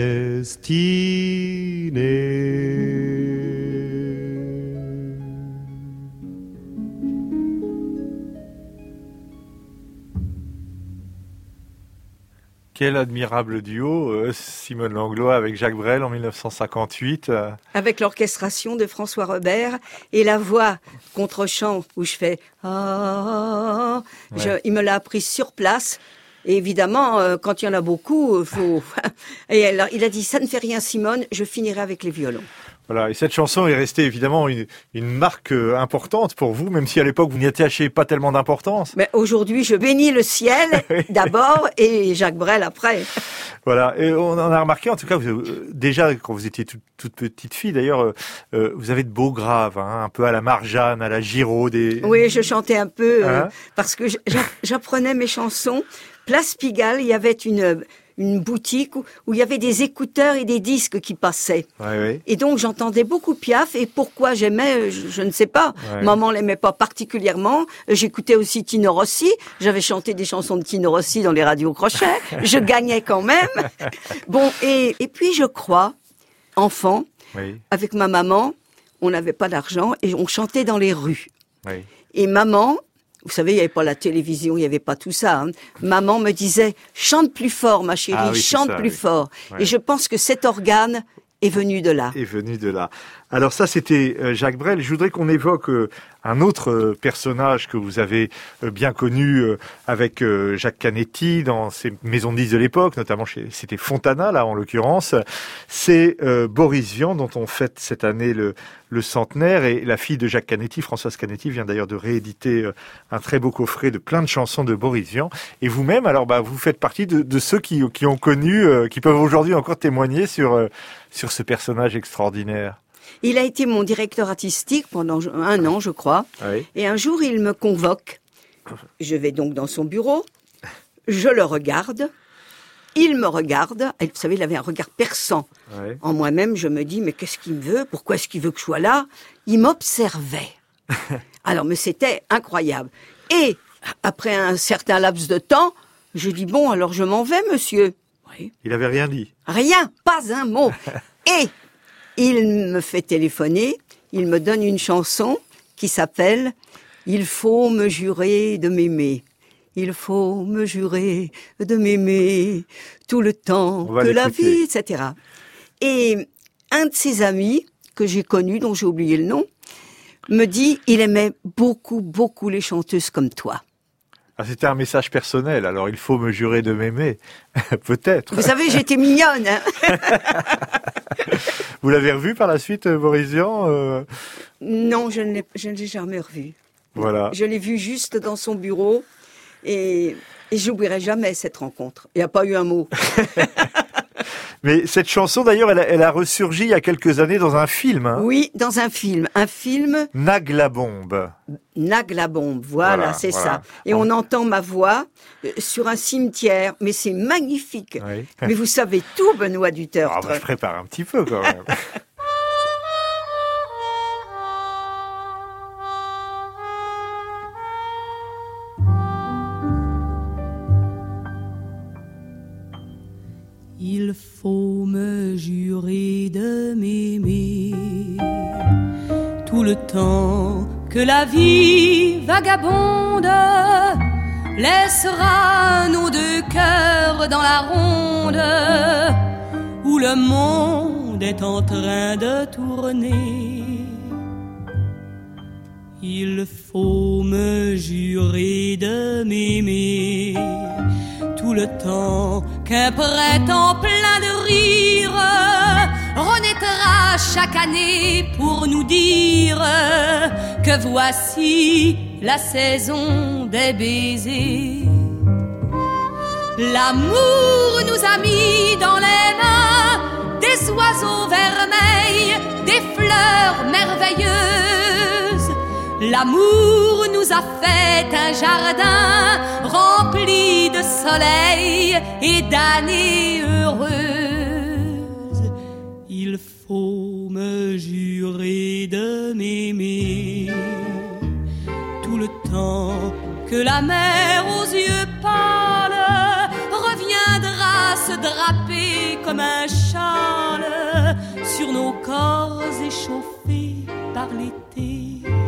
destinée. Quel admirable duo, euh, Simone Langlois avec Jacques Brel en mille neuf cent cinquante-huit. Euh. Avec l'orchestration de François Robert et la voix contre-chant où je fais ah, ouais. je, il me l'a appris sur place. Et évidemment, euh, quand il y en a beaucoup, il faut. Et alors, il a dit ça ne fait rien, Simone. Je finirai avec les violons. Voilà, et cette chanson est restée évidemment une, une marque importante pour vous, même si à l'époque vous n'y attachiez pas tellement d'importance. Mais aujourd'hui, je bénis le ciel d'abord et Jacques Brel après. Voilà, et on en a remarqué, en tout cas, vous, euh, déjà quand vous étiez toute, toute petite fille, d'ailleurs, euh, vous avez de beaux graves, hein, un peu à la Marjane, à la Giraud. Des... Oui, je chantais un peu euh, hein parce que j'apprenais mes chansons. Place Pigalle, il y avait une une boutique où, où il y avait des écouteurs et des disques qui passaient. Ouais, ouais. Et donc j'entendais beaucoup Piaf, et pourquoi j'aimais, je, je ne sais pas. Ouais. Maman l'aimait pas particulièrement. J'écoutais aussi Tino Rossi. J'avais chanté des chansons de Tino Rossi dans les radios crochets. Je gagnais quand même. Bon, et, et puis je crois, enfant, oui. avec ma maman, on n'avait pas d'argent et on chantait dans les rues. Oui. Et maman, vous savez, il n'y avait pas la télévision, il n'y avait pas tout ça. Hein. Maman me disait, chante plus fort, ma chérie, ah oui, chante ça, plus oui. fort. Ouais. Et je pense que cet organe est venu de là. Est venu de là. Alors ça, c'était Jacques Brel. Je voudrais qu'on évoque un autre personnage que vous avez bien connu avec Jacques Canetti dans ses maisons de disques de l'époque, notamment chez, c'était Fontana, là, en l'occurrence. C'est euh, Boris Vian, dont on fête cette année le, le centenaire. Et la fille de Jacques Canetti, Françoise Canetti, vient d'ailleurs de rééditer un très beau coffret de plein de chansons de Boris Vian. Et vous-même, alors, bah, vous faites partie de, de ceux qui, qui ont connu, euh, qui peuvent aujourd'hui encore témoigner sur, euh, sur ce personnage extraordinaire. Il a été mon directeur artistique pendant un an, je crois. Oui. Et un jour, il me convoque. Je vais donc dans son bureau. Je le regarde. Il me regarde. Et vous savez, il avait un regard perçant. Oui. En moi-même, je me dis, mais qu'est-ce qu'il me veut? Pourquoi est-ce qu'il veut que je sois là? Il m'observait. Alors, mais c'était incroyable. Et après un certain laps de temps, je dis, bon, alors je m'en vais, monsieur. Oui. Il avait rien dit. Rien, pas un mot. Et il me fait téléphoner, il me donne une chanson qui s'appelle « Il faut me jurer de m'aimer, il faut me jurer de m'aimer tout le temps que la vie, et cetera » Et un de ses amis que j'ai connu, dont j'ai oublié le nom, me dit « Il aimait beaucoup, beaucoup les chanteuses comme toi. » Ah, c'était un message personnel, alors il faut me jurer de m'aimer, peut-être. Vous savez, j'étais mignonne. Hein. Vous l'avez revu par la suite, Boris Vian euh... Non, je ne l'ai, je ne l'ai jamais revu. Voilà. Je l'ai vu juste dans son bureau et, et j'oublierai jamais cette rencontre. Il n'y a pas eu un mot. Mais cette chanson, d'ailleurs, elle a, elle a ressurgi il y a quelques années dans un film. Hein. Oui, dans un film. Un film... Nag la bombe. Nag la bombe, voilà, voilà c'est voilà. ça. Et on entend ma voix sur un cimetière, mais c'est magnifique. Oui. Mais vous savez tout, Benoît Dutertre. Ah, bah, je prépare un petit peu quand même. Il faut me jurer de m'aimer tout le temps que la vie vagabonde laissera nos deux cœurs dans la ronde où le monde est en train de tourner. Il faut me jurer de m'aimer tout le temps qu'un printemps plein de rire renaîtra chaque année pour nous dire que voici la saison des baisers. L'amour nous a mis dans les mains des oiseaux vermeils, des fleurs merveilleuses. L'amour nous a fait un jardin rempli de soleil et d'années heureuses. Il faut me jurer de m'aimer tout le temps que la mer aux yeux pâles reviendra se draper comme un châle sur nos corps échauffés par l'été.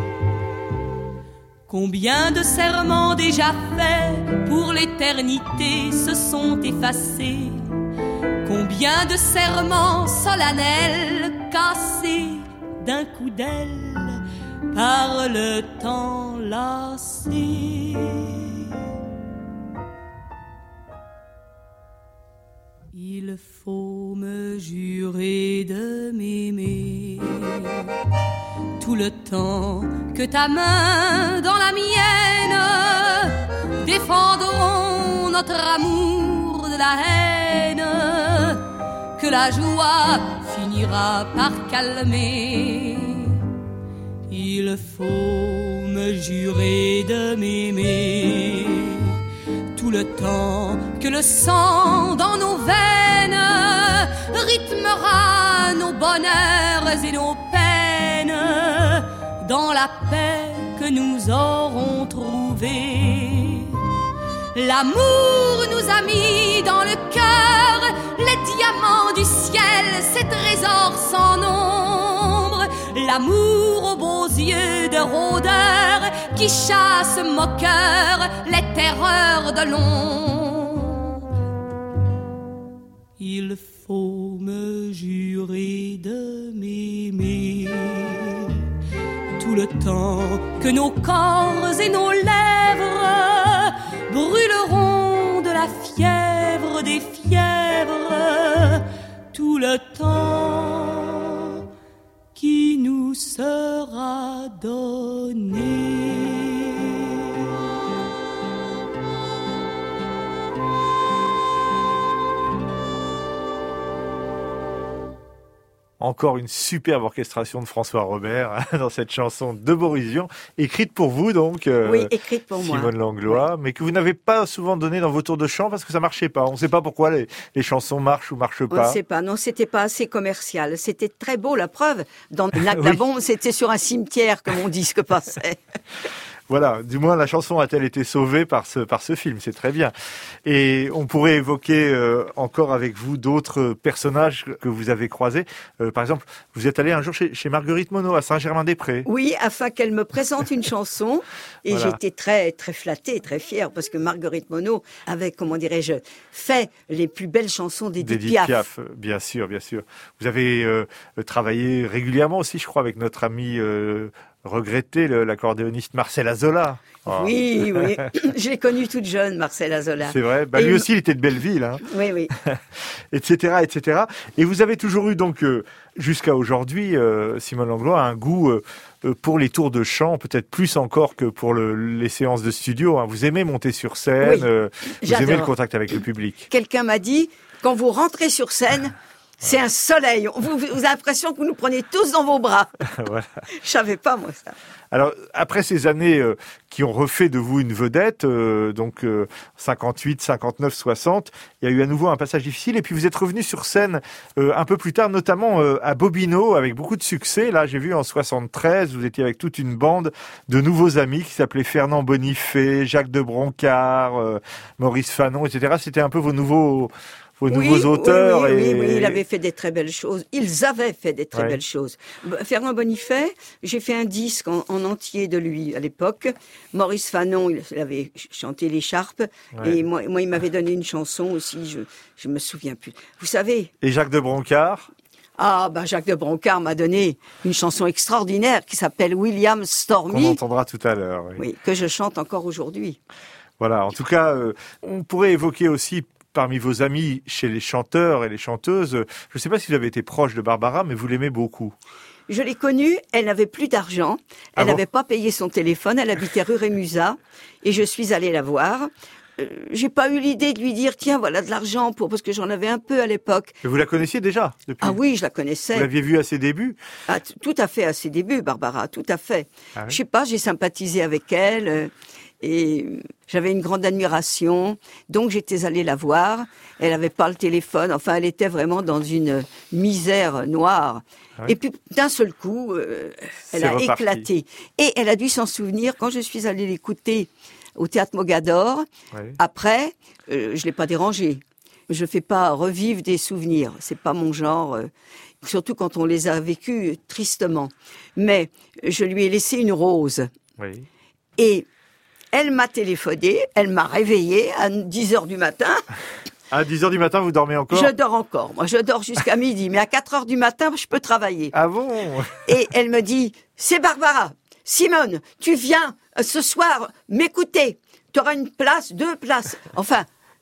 Combien de serments déjà faits pour l'éternité se sont effacés? Combien de serments solennels cassés d'un coup d'aile par le temps lassé? Il faut me jurer de m'aimer tout le temps que ta main dans la mienne défendront notre amour de la haine, que la joie finira par calmer. Il faut me jurer de m'aimer tout le temps que le sang dans nos veines rythmera nos bonheurs et nos peines dans la paix que nous aurons trouvée. L'amour nous a mis dans le cœur les diamants du ciel, ces trésors sans nombre. L'amour aux beaux yeux de rôdeurs qui chassent moqueurs les terreurs de l'ombre. Il faut me jurer de m'aimer tout le temps que nos corps et nos lèvres brûleront de la fièvre des fièvres, tout le temps qui nous sera donné. Encore une superbe orchestration de François Robert hein, dans cette chanson de Boris Vian, écrite pour vous donc, euh, oui, écrite pour Simone moi. Langlois, oui. Mais que vous n'avez pas souvent donné dans vos tours de chant parce que ça marchait pas. On ne sait pas pourquoi les, les chansons marchent ou marchent pas. On ne sait pas, non, c'était pas assez commercial. C'était très beau, la preuve. Dans Nag la bombe, c'était sur un cimetière, comme on dit ce que passait. Voilà, du moins la chanson a-t-elle été sauvée par ce par ce film, c'est très bien. Et on pourrait évoquer euh, encore avec vous d'autres personnages que vous avez croisés. Euh, par exemple, vous êtes allé un jour chez, chez Marguerite Monod à Saint-Germain-des-Prés. Oui, afin qu'elle me présente une chanson. Et voilà. J'étais très très flattée, très fière, parce que Marguerite Monod avait, comment dirais-je, fait les plus belles chansons d'Édith Piaf. Piaf. Bien sûr, bien sûr. Vous avez euh, travaillé régulièrement aussi, je crois, avec notre ami euh, regretter le, l'accordéoniste Marcel Azola. Oh. Oui, oui. Je l'ai connu toute jeune, Marcel Azola. C'est vrai. Bah, lui aussi, il était de Belleville. Hein. Oui, oui. et cetera, et cetera. Et vous avez toujours eu, donc, euh, jusqu'à aujourd'hui, euh, Simone Langlois, un goût euh, pour les tours de chant, peut-être plus encore que pour le, les séances de studio. Hein. Vous aimez monter sur scène, oui, euh, vous j'adore. aimez le contact avec le public. Quelqu'un m'a dit, quand vous rentrez sur scène, c'est un soleil. Vous, vous avez l'impression que vous nous prenez tous dans vos bras. Voilà. Je savais pas, moi, ça. Alors, après ces années euh, qui ont refait de vous une vedette, euh, donc euh, cinquante-huit, cinquante-neuf, soixante, il y a eu à nouveau un passage difficile. Et puis vous êtes revenu sur scène euh, un peu plus tard, notamment euh, à Bobino, avec beaucoup de succès. Là, j'ai vu en soixante-treize, vous étiez avec toute une bande de nouveaux amis qui s'appelaient Fernand Bonifay, Jacques de Broncard, euh, Maurice Fanon, et cetera. C'était un peu vos nouveaux... vos oui, nouveaux auteurs. Oui, oui, et... oui, oui, il avait fait des très belles choses. Ils avaient fait des très ouais. belles choses. Fernand Bonifay, j'ai fait un disque en, en entier de lui à l'époque. Maurice Fanon, il avait chanté l'écharpe. Ouais. Et moi, moi, il m'avait donné une chanson aussi, je je me souviens plus. Vous savez. Et Jacques de Broncard? Ah, ben Jacques de Broncard m'a donné une chanson extraordinaire qui s'appelle William Stormy. Qu'on entendra tout à l'heure. Oui. oui, que je chante encore aujourd'hui. Voilà, en tout cas, euh, on pourrait évoquer aussi parmi vos amis chez les chanteurs et les chanteuses, je ne sais pas si vous avez été proche de Barbara, mais vous l'aimez beaucoup. Je l'ai connue, elle n'avait plus d'argent, elle n'avait ah bon pas payé son téléphone, elle habitait rue Rémusat, et je suis allée la voir. Euh, j'ai pas eu l'idée de lui dire, tiens, voilà de l'argent pour, parce que j'en avais un peu à l'époque. Et vous la connaissiez déjà depuis? Ah oui, je la connaissais. Vous l'aviez vue à ses débuts? Ah, t- tout à fait à ses débuts, Barbara, tout à fait. Ah oui. Je sais pas, j'ai sympathisé avec elle. Euh, Et j'avais une grande admiration, donc j'étais allée la voir. Elle avait pas le téléphone, enfin elle était vraiment dans une misère noire. Ah oui. Et puis d'un seul coup, euh, elle a reparti. éclaté. Et elle a dû s'en souvenir quand je suis allée l'écouter au Théâtre Mogador. Oui. Après, euh, je l'ai pas dérangée. Je fais pas revivre des souvenirs, c'est pas mon genre. Euh, surtout quand on les a vécus tristement. Mais je lui ai laissé une rose. Oui. Et elle m'a téléphoné, elle m'a réveillée à dix heures du matin. À dix heures du matin, vous dormez encore? Je dors encore. Moi, je dors jusqu'à midi. Mais à quatre heures du matin, je peux travailler. Ah bon? Et elle me dit, c'est Barbara. Simone, tu viens ce soir m'écouter. Tu auras une place, deux places. Enfin,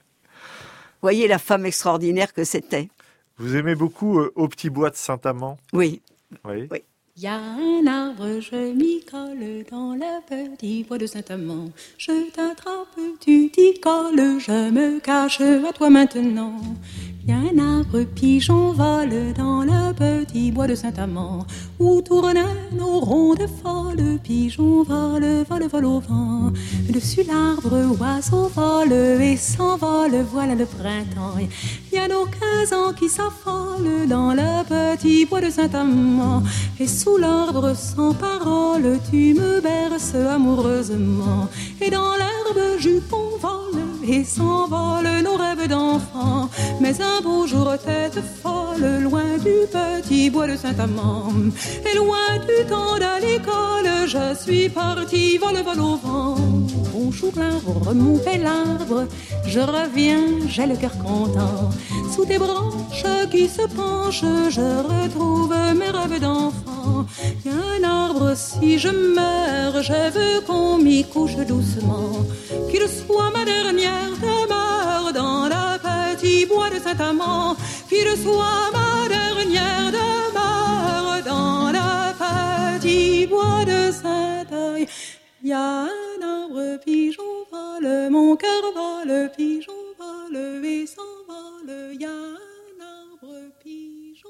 voyez la femme extraordinaire que c'était. Vous aimez beaucoup euh, Au petit bois de Saint-Amand? Oui. Oui. Oui. Il y a un arbre, je m'y colle dans le petit bois de Saint-Amand. Je t'attrape, tu t'y colles, je me cache à toi maintenant. Il y a un arbre, pigeon vole dans le petit bois de Saint-Amand, où tournent nos rondes folles, pigeon vole, vole, vole au vent. Dessus l'arbre, oiseau vole et s'envole, voilà le printemps. Il y a nos quinze ans qui s'affolent dans le petit bois de Saint-Amand, et sous l'arbre sans parole, tu me berces amoureusement. Et dans l'herbe, jupon vole et s'envole nos rêves d'enfants. Mais un beau jour, tête folle, loin du petit bois de Saint-Amand, et loin du temps de l'école, je suis partie, vole, vole au vent. Bonjour l'arbre, mon bel arbre, je reviens, j'ai le cœur content. Sous tes branches qui se penchent, je retrouve mes rêves d'enfant. Il y a un arbre, si je meurs, je veux qu'on m'y couche doucement, qu'il soit ma dernière demeure dans le petit bois de Saint-Amand, qu'il soit ma dernière demeure dans le petit bois de Saint-Amand. Il y a un arbre, pigeon vole, mon cœur vole, pigeon vole et s'envole. Il y a un arbre, pigeon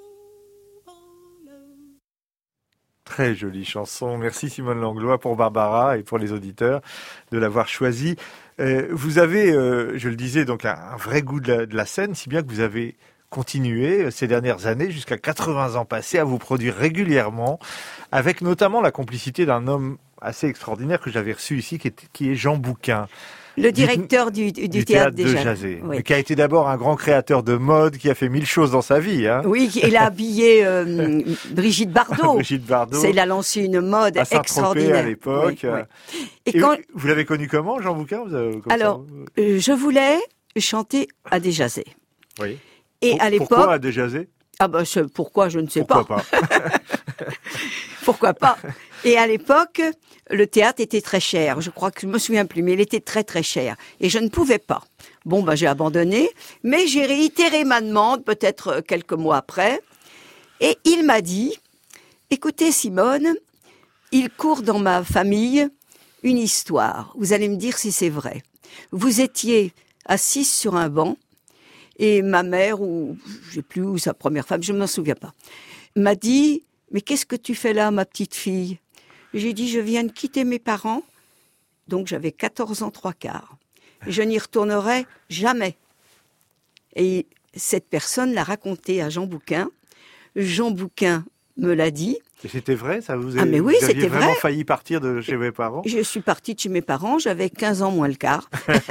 vole. Très jolie chanson. Merci Simone Langlois pour Barbara et pour les auditeurs de l'avoir choisie. Euh, vous avez, euh, je le disais, donc un, un vrai goût de la, de la scène, si bien que vous avez continué ces dernières années, jusqu'à quatre-vingts ans passés, à vous produire régulièrement, avec notamment la complicité d'un homme assez extraordinaire que j'avais reçu ici, qui est, qui est Jean Bouquin. Le directeur du, du, du théâtre, théâtre de Jazet, oui. Qui a été d'abord un grand créateur de mode, qui a fait mille choses dans sa vie. Hein. Oui, il a habillé euh, Brigitte Bardot. Brigitte Bardot. C'est, il a lancé une mode à extraordinaire à l'époque. Oui, oui. Et, Et quand... vous l'avez connu comment, Jean Bouquin? Vous avez, Alors, euh, je voulais chanter à des Jazet. Oui. Et Pour, à l'époque. Pourquoi à des Jazet? Ah ben, je, pourquoi je ne sais pourquoi pas. pas Pourquoi pas? Et à l'époque, le théâtre était très cher. Je crois que je me souviens plus, mais il était très très cher. Et je ne pouvais pas. Bon, ben j'ai abandonné, mais j'ai réitéré ma demande peut-être quelques mois après. Et il m'a dit, écoutez Simone, il court dans ma famille une histoire. Vous allez me dire si c'est vrai. Vous étiez assise sur un banc et ma mère, ou je sais plus, ou sa première femme, je ne m'en souviens pas, m'a dit, mais qu'est-ce que tu fais là, ma petite fille? J'ai dit, je viens de quitter mes parents, donc j'avais quatorze ans, trois quarts. Je n'y retournerai jamais. Et cette personne l'a raconté à Jean Bouquin. Jean Bouquin me l'a dit. Et c'était vrai, ça vous, ah mais oui, vous aviez c'était vraiment vrai. failli partir de chez vos parents? Je suis partie de chez mes parents, j'avais quinze ans moins le quart.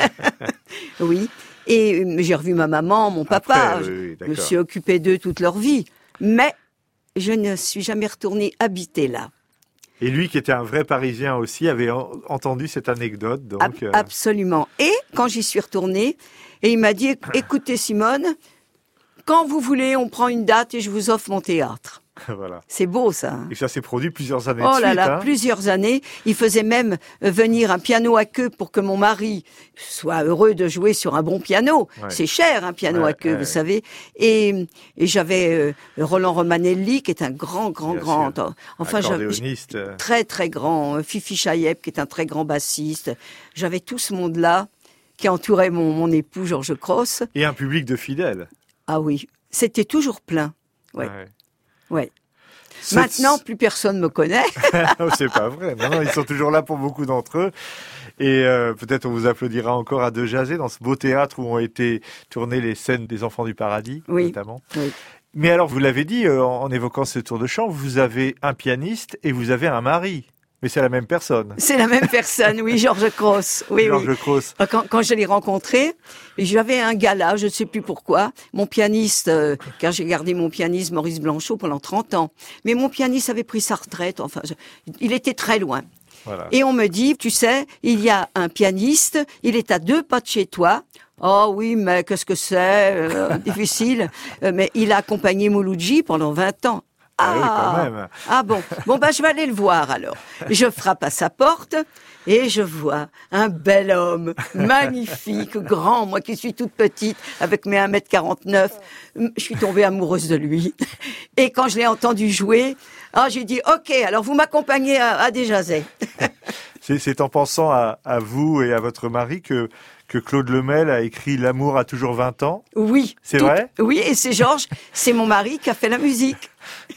Oui. Et j'ai revu ma maman, mon papa. Après, oui, oui, je me suis occupée d'eux toute leur vie. Mais je ne suis jamais retournée habiter là. Et lui, qui était un vrai Parisien aussi, avait entendu cette anecdote. Donc, Ab- absolument. Et quand j'y suis retournée, et il m'a dit, écoutez Simone, quand vous voulez, on prend une date et je vous offre mon théâtre. Voilà. C'est beau ça. Hein. Et ça s'est produit plusieurs années Oh de là suite. là, hein. plusieurs années. Il faisait même venir un piano à queue pour que mon mari soit heureux de jouer sur un bon piano. Ouais. C'est cher un piano Ouais, à queue, ouais, vous ouais. savez. Et, et j'avais euh, Roland Romanelli qui est un grand, grand, Bien grand. sûr. Enfin, j'avais Accordéoniste. très, très grand. Fifi Chaïeb qui est un très grand bassiste. J'avais tout ce monde-là qui entourait mon, mon époux Georges Cross. Et un public de fidèles. Ah oui, c'était toujours plein. Ouais. Ouais. Ouais. Ce- Maintenant, plus personne me connaît. C'est pas vrai. Non, non, ils sont toujours là pour beaucoup d'entre eux. Et euh, peut-être on vous applaudira encore à De Jazet, dans ce beau théâtre où ont été tournées les scènes des Enfants du Paradis, Oui. notamment. Oui. Mais alors, vous l'avez dit, euh, en évoquant ce tour de chant, vous avez un pianiste et vous avez un mari. Mais c'est la même personne. C'est la même personne, oui, Georges Cross. Oui, Georges oui. Cross. Quand, quand je l'ai rencontré, j'avais un gala, je ne sais plus pourquoi. Mon pianiste, euh, car j'ai gardé mon pianiste Maurice Blanchot pendant trente ans. Mais mon pianiste avait pris sa retraite, enfin, je- il était très loin. Voilà. Et on me dit, tu sais, il y a un pianiste, il est à deux pas de chez toi. Oh oui, mais qu'est-ce que c'est euh, difficile. Euh, mais il a accompagné Mouloudji pendant vingt ans. Ah oui, quand même. Ah bon, bon bah je vais aller le voir alors. Je frappe à sa porte et je vois un bel homme, magnifique, grand, moi qui suis toute petite, avec mes un mètre quarante-neuf, je suis tombée amoureuse de lui. Et quand je l'ai entendu jouer, ah j'ai dit ok, alors vous m'accompagnez à, à De Jazet. C'est, c'est en pensant à, à vous et à votre mari que, que Claude Lemel a écrit L'amour a toujours vingt ans. Oui. C'est tout- vrai? Oui, et c'est Georges, c'est mon mari qui a fait la musique.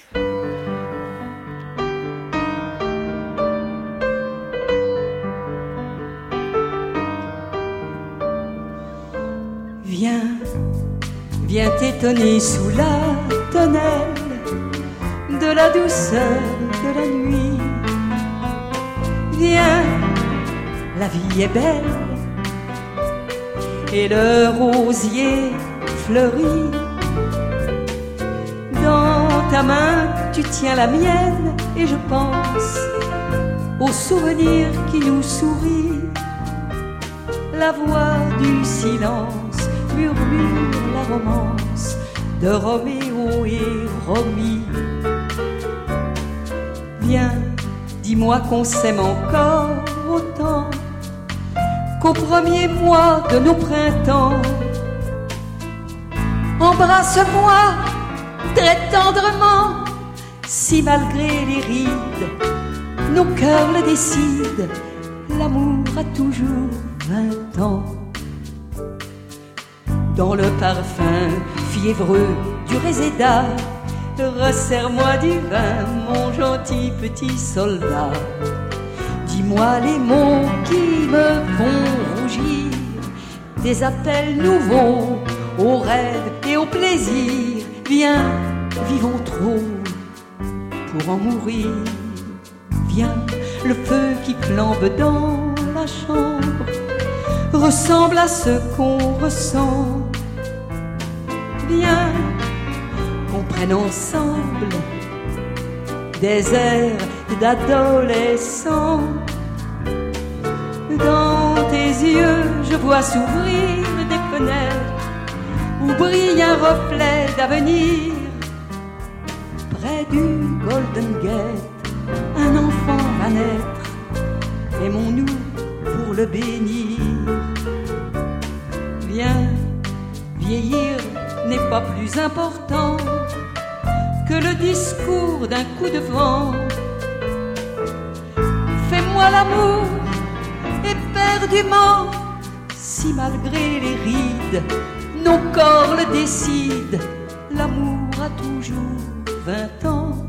Viens, viens t'étonner sous la tonnelle de la douceur de la nuit. Viens, la vie est belle et le rosier fleurit. Dans ta main, tu tiens la mienne et je pense aux souvenirs qui nous sourient. La voix du silence murmure la romance de Roméo et Romy. Viens, dis-moi qu'on s'aime encore autant qu'au premier mois de nos printemps. Embrasse-moi très tendrement, si malgré les rides, nos cœurs le décident, l'amour a toujours vingt ans. Dans le parfum fiévreux du réséda, resserre-moi du vin, mon gentil petit soldat. Dis-moi les mots qui me font rougir, des appels nouveaux aux rêves et au plaisir. Viens, vivons trop pour en mourir. Viens, le feu qui flambe dans la chambre ressemble à ce qu'on ressent. Viens, qu'on prenne ensemble des airs d'adolescent. Dans tes yeux, je vois s'ouvrir des fenêtres où brille un reflet d'avenir. Près du Golden Gate, à naître, aimons-nous pour le bénir. Viens, vieillir n'est pas plus important que le discours d'un coup de vent. Fais-moi l'amour éperdument, si malgré les rides, nos corps le décident, l'amour a toujours vingt ans.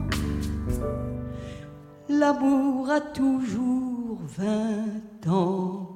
L'amour a toujours vingt ans.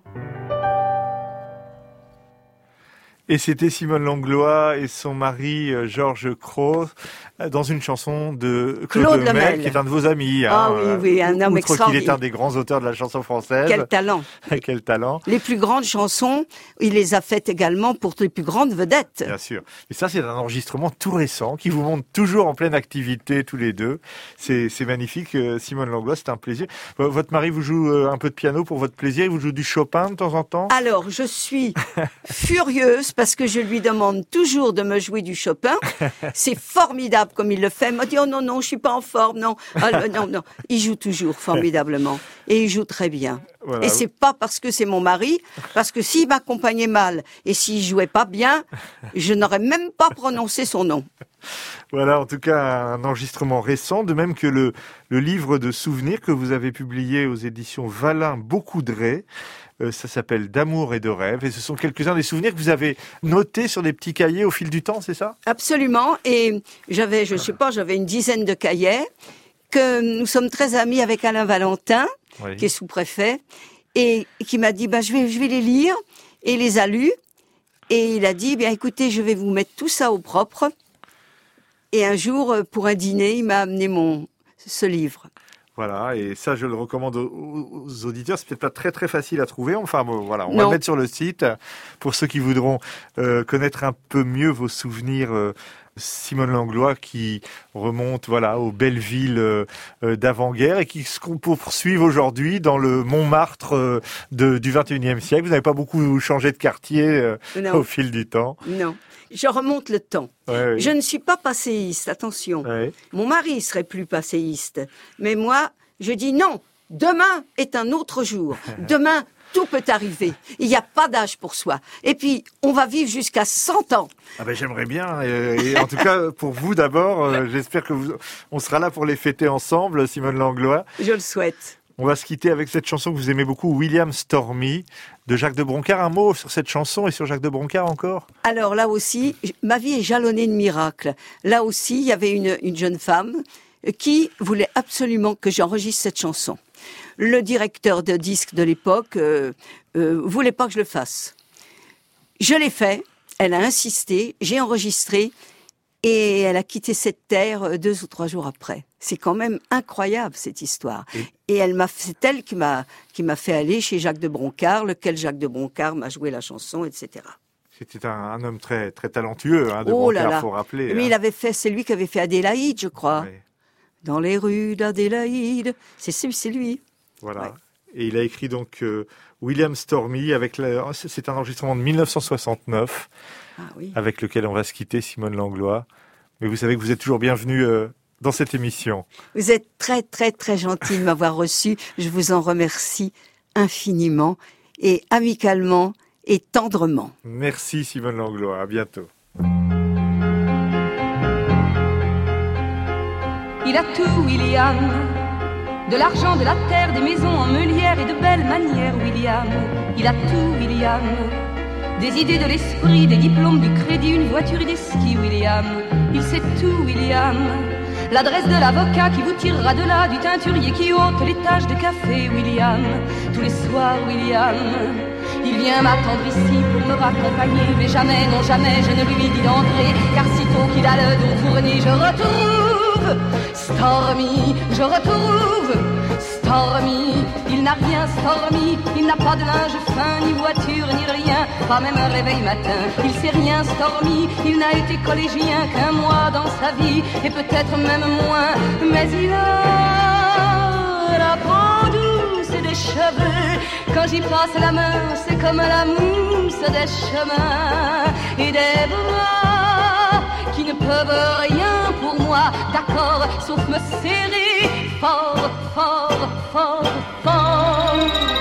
Et c'était Simone Langlois et son mari Georges Cros dans une chanson de Claude, Claude Lemel, Lemel, qui est un de vos amis. Ah hein, oui, oui, un homme outre extraordinaire. qu'il est un des grands auteurs de la chanson française. Quel talent. Quel talent. Les plus grandes chansons, il les a faites également pour les plus grandes vedettes. Bien sûr. Et ça, c'est un enregistrement tout récent qui vous montre toujours en pleine activité tous les deux. C'est, c'est magnifique. Simone Langlois, c'est un plaisir. Votre mari vous joue un peu de piano pour votre plaisir. Il vous joue du Chopin de temps en temps? Alors, je suis furieuse parce que je lui demande toujours de me jouer du Chopin. C'est formidable comme il le fait. Il m'a dit, oh non, non, je suis pas en forme, non. Ah, non, non. Il joue toujours formidablement. Et il joue très bien. Voilà. Et c'est pas parce que c'est mon mari, parce que s'il m'accompagnait mal et s'il jouait pas bien, je n'aurais même pas prononcé son nom. Voilà, en tout cas, un enregistrement récent, de même que le, le livre de souvenirs que vous avez publié aux éditions Valin Beaucoudray. Euh, ça s'appelle D'amour et de rêve. Et ce sont quelques-uns des souvenirs que vous avez notés sur des petits cahiers au fil du temps, c'est ça? Absolument. Et j'avais, je sais pas, j'avais une dizaine de cahiers que nous sommes très amis avec Alain Valentin, oui, qui est sous-préfet, et qui m'a dit, bah, je vais, je vais les lire. Et il les a lus. Et il a dit, bien, écoutez, je vais vous mettre tout ça au propre. Et un jour, pour un dîner, il m'a amené mon, ce livre. Voilà, et ça, je le recommande aux, aux auditeurs. C'est peut-être pas très très facile à trouver. Enfin, bon, voilà, on non. va le mettre sur le site pour ceux qui voudront euh, connaître un peu mieux vos souvenirs. Euh, Simone Langlois, qui remonte, voilà, aux belles villes euh, d'avant-guerre et qui se poursuivent aujourd'hui dans le Montmartre euh, de, du vingt et unième siècle. Vous n'avez pas beaucoup changé de quartier euh, au fil du temps. Non. Je remonte le temps. Ouais, oui. Je ne suis pas passéiste, attention. Ouais. Mon mari serait plus passéiste. Mais moi, je dis non. Demain est un autre jour. Demain, tout peut arriver. Il n'y a pas d'âge pour soi. Et puis, on va vivre jusqu'à cent ans. Ah ben, j'aimerais bien. Et, et en tout cas, pour vous d'abord, euh, j'espère que vous, on sera là pour les fêter ensemble, Simone Langlois. Je le souhaite. On va se quitter avec cette chanson que vous aimez beaucoup, William Stormy, de Jacques de Broncard. Un mot sur cette chanson et sur Jacques de Broncard encore? Alors là aussi, ma vie est jalonnée de miracles. Là aussi, il y avait une, une jeune femme qui voulait absolument que j'enregistre cette chanson. Le directeur de disques de l'époque euh, euh, voulait pas que je le fasse. Je l'ai fait, elle a insisté, j'ai enregistré et elle a quitté cette terre deux ou trois jours après. C'est quand même incroyable cette histoire. Et, et elle m'a, c'est elle qui m'a qui m'a fait aller chez Jacques de Broncard, lequel Jacques de Broncard m'a joué la chanson, et cetera. C'était un, un homme très très talentueux, hein, de oh Broncard, là là. Faut rappeler. Mais hein. il avait fait, c'est lui qui avait fait Adélaïde, je crois. Oui. Dans les rues d'Adélaïde, c'est c'est lui. Voilà. Ouais. Et il a écrit donc euh, William Stormy avec la, c'est un enregistrement de mille neuf cent soixante-neuf, ah, oui. avec lequel on va se quitter, Simone Langlois. Mais vous savez que vous êtes toujours bienvenue euh, dans cette émission. Vous êtes très très très gentil de m'avoir reçu. Je vous en remercie infiniment et amicalement et tendrement. Merci Simone Langlois. À bientôt. Il a tout, William. De l'argent, de la terre, des maisons en meulière et de belles manières, William. Il a tout, William. Des idées, de l'esprit, des diplômes, du crédit, une voiture et des skis, William. Il sait tout, William. L'adresse de l'avocat qui vous tirera de là, du teinturier qui ôte les taches de café, William. Tous les soirs, William. Il vient m'attendre ici pour me raccompagner, mais jamais, non jamais, je ne lui dis d'entrer, car sitôt qu'il a le dos tourné, je retrouve Stormy, je retrouve Stormy. Il n'a rien, Stormy, il n'a pas de linge fin, ni voiture, ni rien, pas même un réveil matin. Il sait rien, Stormy, il n'a été collégien qu'un mois dans sa vie, et peut-être même moins, mais il a la peau douce des cheveux. Quand j'y passe la main, c'est comme la mousse des chemins et des bras qui ne peuvent rien pour moi, d'accord, sauf me serrer fort, fort, fort, fort.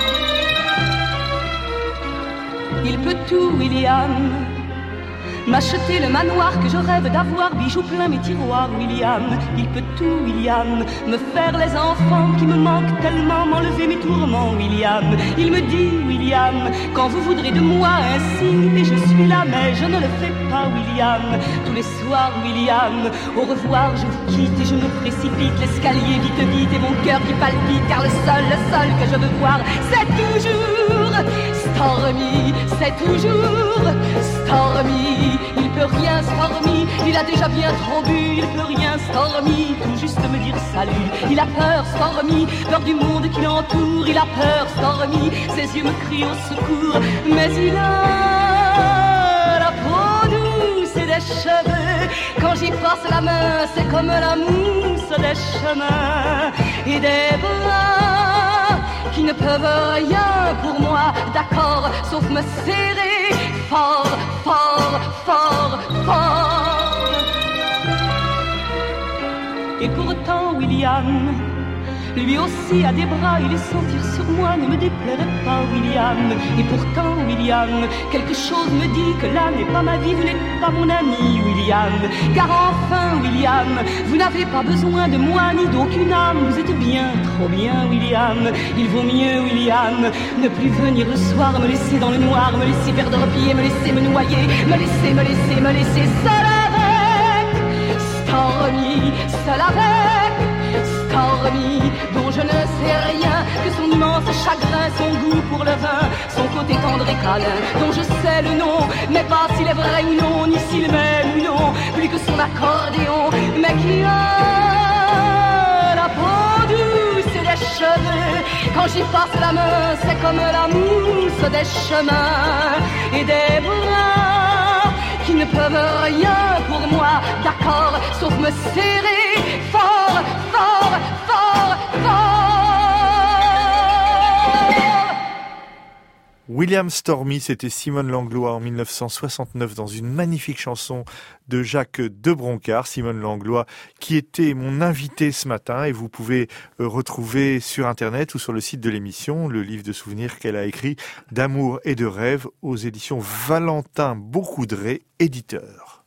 Il peut tout, William, m'acheter le manoir que je rêve d'avoir, bijoux plein mes tiroirs, William. Il peut tout, William, me faire les enfants qui me manquent tellement, m'enlever mes tourments, William. Il me dit, William, quand vous voudrez de moi ainsi, et je suis là, mais je ne le fais pas, William. Tous les soirs, William, au revoir, je vous quitte et je me précipite, l'escalier vite, vite, et mon cœur qui palpite, car le seul, le seul que je veux voir, c'est toujours Stormy, c'est toujours Stormy. Il peut rien, Stormy, il a déjà bien trop bu. Il peut rien, Stormy, tout juste me dire salut. Il a peur, Stormy, peur du monde qui l'entoure. Il a peur, Stormy, ses yeux me crient au secours. Mais il a la peau douce et des cheveux. Quand j'y passe la main, c'est comme la mousse des chemins. Et des bras qui ne peuvent rien pour moi, d'accord, sauf me serrer fort, fort, fort, fort. Et pourtant, William, lui aussi a des bras, et les sentir sur moi ne me déplairait pas, William. Et pourtant, William, quelque chose me dit que là n'est pas ma vie, vous n'êtes pas mon ami, William. Car enfin, William, vous n'avez pas besoin de moi ni d'aucune âme, vous êtes bien, trop bien, William. Il vaut mieux, William, ne plus venir le soir, me laisser dans le noir, me laisser perdre pied, me laisser me noyer, me laisser, me laisser, me laisser seul avec Stormy, seul avec Stormy, dont je ne sais rien que son immense chagrin, son goût pour le vin, son côté tendre et câlin, dont je sais le nom, mais pas s'il est vrai ou non, ni s'il m'aime ou non, plus que son accordéon, mais qui a la peau douce et des cheveux. Quand j'y passe la main, c'est comme la mousse des chemins et des bras qui ne peuvent rien pour moi, d'accord, sauf me serrer fort, fort, fort, fort. William Stormy, c'était Simone Langlois en mille neuf cent soixante-neuf dans une magnifique chanson de Jacques de Broncard. Simone Langlois qui était mon invité ce matin, et vous pouvez retrouver sur internet ou sur le site de l'émission le livre de souvenirs qu'elle a écrit, D'amour et de rêve, aux éditions Valentin Beaucoudray, éditeur.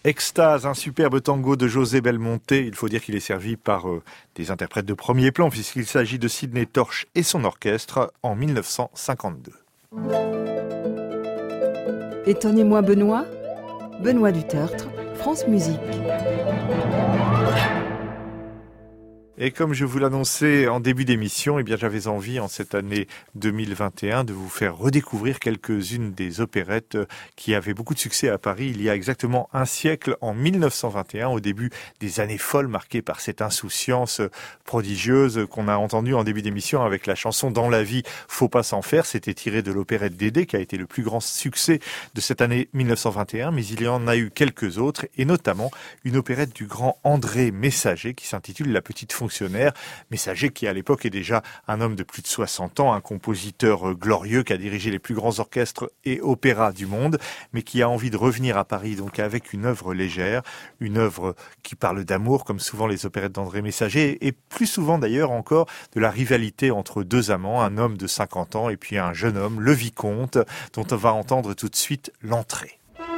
Extase, un superbe tango de José Belmonte. Il faut dire qu'il est servi par euh, des interprètes de premier plan puisqu'il s'agit de Sidney Torch et son orchestre en mille neuf cent cinquante-deux. Étonnez-moi Benoît, Benoît Dutertre, France Musique. Et comme je vous l'annonçais en début d'émission, eh bien j'avais envie en cette année deux mille vingt et un de vous faire redécouvrir quelques-unes des opérettes qui avaient beaucoup de succès à Paris il y a exactement un siècle, en mille neuf cent vingt et un, au début des années folles marquées par cette insouciance prodigieuse qu'on a entendue en début d'émission avec la chanson Dans la vie, faut pas s'en faire. C'était tiré de l'opérette Dédé qui a été le plus grand succès de cette année mille neuf cent vingt et un, mais il y en a eu quelques autres et notamment une opérette du grand André Messager qui s'intitule La petite fonctionnaire. Messager qui à l'époque est déjà un homme de plus de soixante ans, un compositeur glorieux qui a dirigé les plus grands orchestres et opéras du monde, mais qui a envie de revenir à Paris donc avec une œuvre légère, une œuvre qui parle d'amour comme souvent les opérettes d'André Messager et plus souvent d'ailleurs encore de la rivalité entre deux amants, un homme de cinquante ans et puis un jeune homme, le vicomte, dont on va entendre tout de suite l'entrée.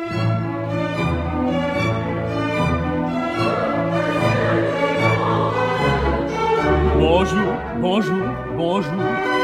Bonjour, bonjour, bonjour.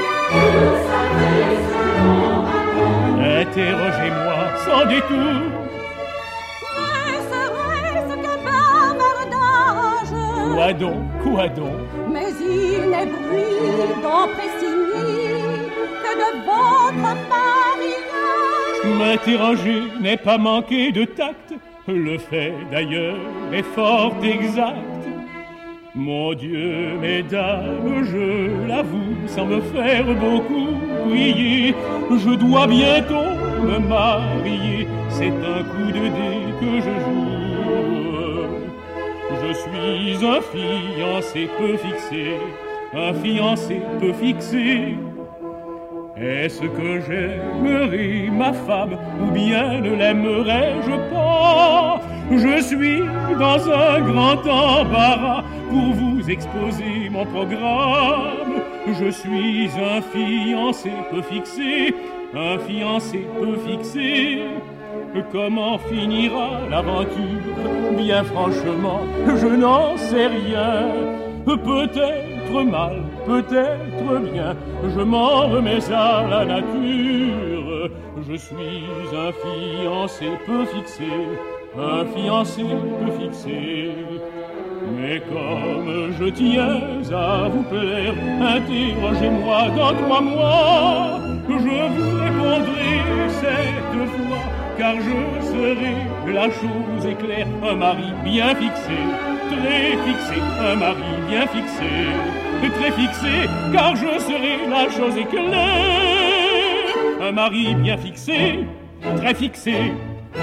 Interrogez-moi sans détour. Mais serait-ce qu'un bavardage? Quoi donc, quoi donc? Mais il n'est bruit dans Pressigny que de votre mariage. M'interroger n'est pas manquer de tact. Le fait d'ailleurs est fort exact. Mon Dieu, mesdames, je l'avoue, sans me faire beaucoup prier, je dois bientôt me marier, c'est un coup de dés que je joue. Je suis un fiancé peu fixé, un fiancé peu fixé. Est-ce que j'aimerais ma femme ou bien ne l'aimerais-je pas? Je suis dans un grand embarras pour vous exposer mon programme. Je suis un fiancé peu fixé, un fiancé peu fixé. Comment finira l'aventure? Bien franchement, je n'en sais rien. Peut-être mal, peut-être bien, je m'en remets à la nature. Je suis un fiancé peu fixé, un fiancé peu fixé. Mais comme je tiens à vous plaire, interrogez-moi dans trois mois. Je vous répondrai cette fois, car je serai, la chose est claire, un mari bien fixé, très fixé, un mari bien fixé, très fixé, car je serai, la chose est claire, un mari bien fixé, très fixé.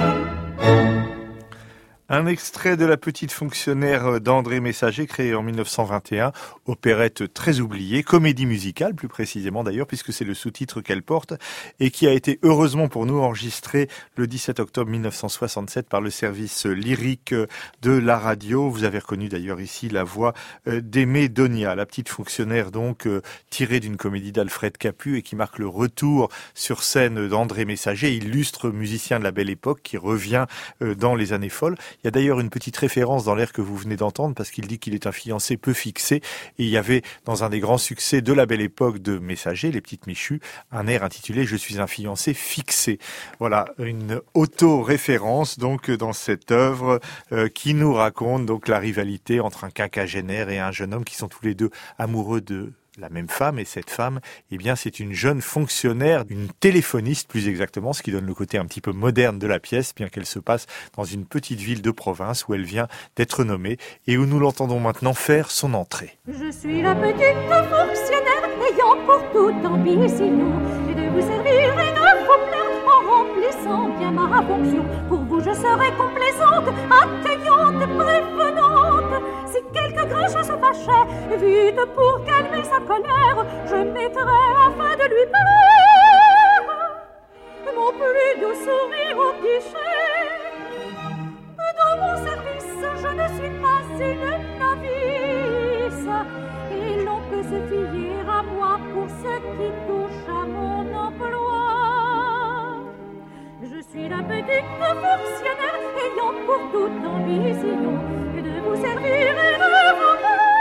Un extrait de La petite fonctionnaire d'André Messager, créé en mille neuf cent vingt et un, opérette très oubliée, comédie musicale plus précisément d'ailleurs, puisque c'est le sous-titre qu'elle porte, et qui a été heureusement pour nous enregistré le dix-sept octobre mille neuf cent soixante-sept par le service lyrique de la radio. Vous avez reconnu d'ailleurs ici la voix d'Aimé Donia, la petite fonctionnaire donc tirée d'une comédie d'Alfred Capu et qui marque le retour sur scène d'André Messager, illustre musicien de la belle époque qui revient dans les années folles. Il y a d'ailleurs une petite référence dans l'air que vous venez d'entendre parce qu'il dit qu'il est un fiancé peu fixé et il y avait dans un des grands succès de la belle époque de Messager, les petites Michues, un air intitulé « Je suis un fiancé fixé ». Voilà, une auto-référence donc dans cette œuvre euh, qui nous raconte donc la rivalité entre un quinquagénaire et un jeune homme qui sont tous les deux amoureux de la même femme, et cette femme, eh bien, c'est une jeune fonctionnaire, une téléphoniste plus exactement, ce qui donne le côté un petit peu moderne de la pièce, bien qu'elle se passe dans une petite ville de province où elle vient d'être nommée et où nous l'entendons maintenant faire son entrée. Je suis la petite fonctionnaire ayant pour tout ambitieux et de vous servir et de vous plaire en remplissant bien ma fonction. Pour vous je serai complaisante, accueillante, prévenante. Si quelque grand chose se fâchait, vite pour calmer sa colère, je mettrai afin de lui plaire mon plus doux sourire au guichet. Dans mon service, je ne suis pas une novice, et l'on peut se fier à moi pour ce qui touche à mon emploi. Je suis la petite fonctionnaire ayant pour toute ambition que de vous servir et de vous plaire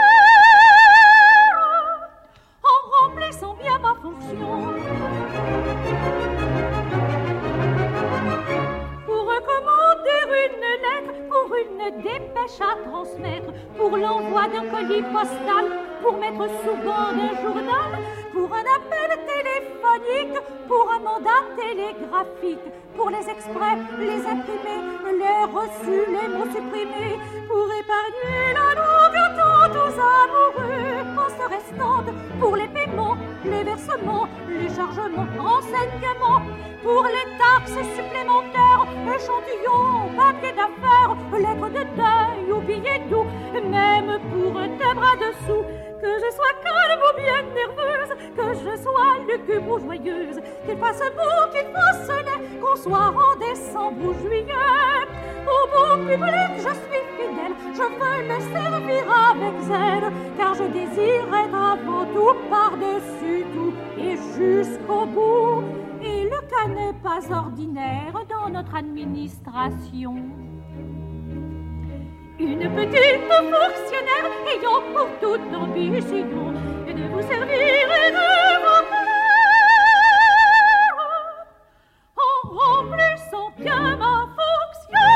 en remplissant bien ma fonction. Pour recommander une lettre, pour une dépêche à transmettre, pour l'envoi d'un colis postal, pour mettre sous banc d'un journal, pour un appel téléphonique, pour un mandat télégraphique, pour les extraits, les imprimés, les reçus, les mots supprimés, pour épargner la longue attente aux amoureux, en se restante, pour les paiements, les versements, les chargements, renseignements, pour les taxes supplémentaires, échantillons, papier d'affaires, lettres de deuil ou billets doux, même pour deux bras dessous. Que je sois calme ou bien nerveuse, que je sois lugubre ou joyeuse, qu'il fasse beau, qu'il fasse laid, qu'on soit en décembre ou juillet. Au bon public, je suis fidèle, je veux le servir avec zèle, car je désire être avant tout, par-dessus tout et jusqu'au bout. Et le cas n'est pas ordinaire dans notre administration. Une petite fonctionnaire ayant pour toute ambition et de vous servir et de vous plaire en remplissant bien ma fonction.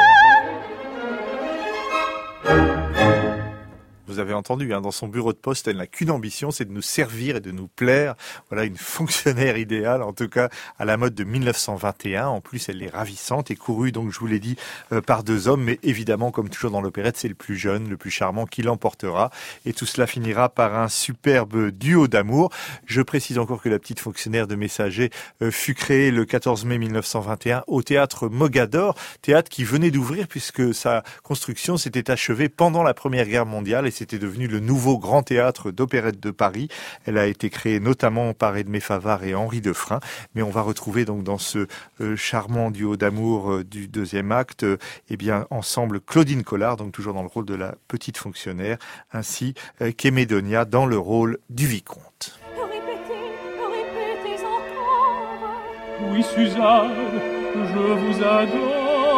Vous avez entendu, hein, dans son bureau de poste, elle n'a qu'une ambition, c'est de nous servir et de nous plaire. Voilà une fonctionnaire idéale, en tout cas à la mode de mille neuf cent vingt et un. En plus, elle est ravissante et courue, donc je vous l'ai dit, euh, par deux hommes. Mais évidemment, comme toujours dans l'opérette, c'est le plus jeune, le plus charmant qui l'emportera. Et tout cela finira par un superbe duo d'amour. Je précise encore que la petite fonctionnaire de Messager euh, fut créée le quatorze mai mille neuf cent vingt et un au théâtre Mogador, théâtre qui venait d'ouvrir puisque sa construction s'était achevée pendant la Première Guerre mondiale et c'était devenu le nouveau grand théâtre d'opérette de Paris. Elle a été créée notamment par Edmé Favard et Henri Defrain, mais on va retrouver donc dans ce euh, charmant duo d'amour euh, du deuxième acte, euh, eh bien ensemble Claudine Collard, donc toujours dans le rôle de la petite fonctionnaire, ainsi euh, qu'Emédonia dans le rôle du vicomte. Répétez, répétez encore. Oui, Suzanne, je vous adore.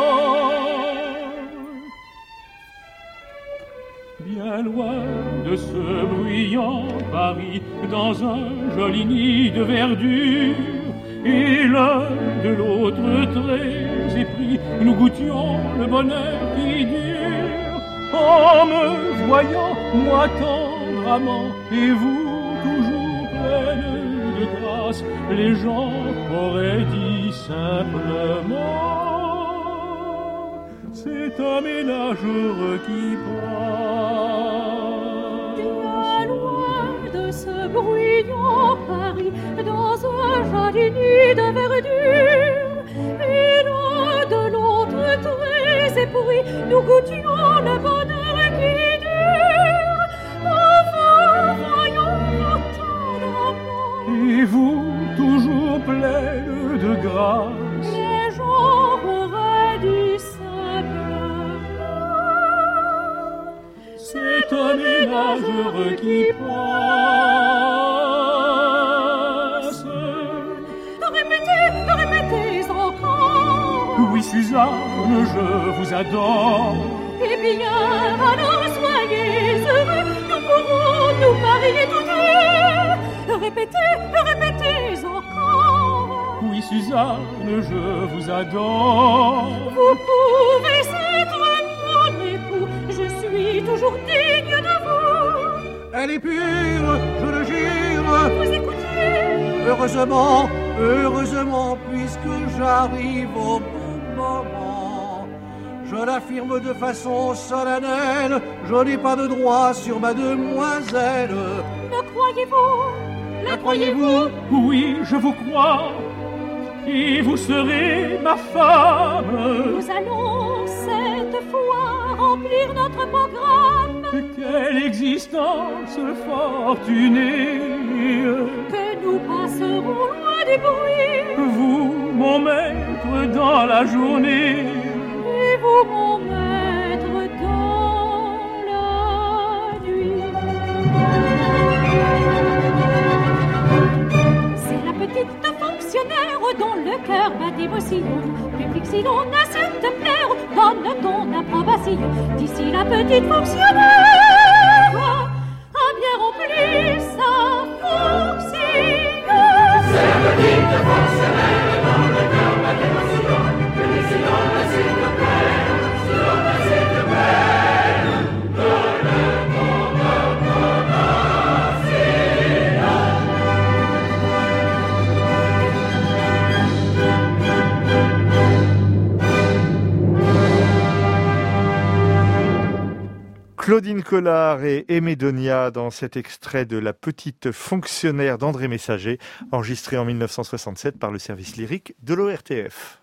Bien loin de ce bruyant Paris, dans un joli nid de verdure, et l'un de l'autre très épris, nous goûtions le bonheur qui dure. En me voyant, moi tendre amant, et vous toujours pleine de grâce, les gens auraient dit simplement: c'est un ménageur qui passe. Bien loin de ce bruyant Paris, dans un joli nid de verdure, et l'un de l'autre très épris, nous goûtions le bonheur qui dure. Enfin, voyons tendrement, et vous toujours pleine de grâce, les gens auraient dit ça. C'est un ménageur qui passe. Répétez, répétez encore. Oui, Suzanne, je vous adore. Eh bien, alors soyez heureux, nous pourrons nous marier tous deux. Répétez, répétez encore. Oui, Suzanne, je vous adore. Vous pouvez être mon époux, je suis toujours digne de vous. Elle est pure, je le jure. Vous écoutez? Heureusement, heureusement, puisque j'arrive au bon moment. Je l'affirme de façon solennelle, je n'ai pas de droit sur ma demoiselle. Me croyez-vous? La croyez-vous? Oui, je vous crois. Et vous serez ma femme. Nous allons cette fois remplir notre programme. Quelle existence fortunée. Que nous passerons loin du bruit. Vous, mon maître, dans la journée. Et vous, mon maître, dans la nuit. C'est la petite fonctionnaire dont le cœur bat d'émotion. postillon. Public, si l'on a cette plaire, donne ton approbation. D'ici la petite fonctionnaire a bien rempli sa fonction. Cette petite fonctionnaire dans le cœur ma dévotion. Public, si l'on a cette plaire, si l'on a cette plaire, donne ton approbation. Claudine Collard et Aimé Donia dans cet extrait de La petite fonctionnaire d'André Messager, enregistré en mille neuf cent soixante-sept par le service lyrique de l'O R T F.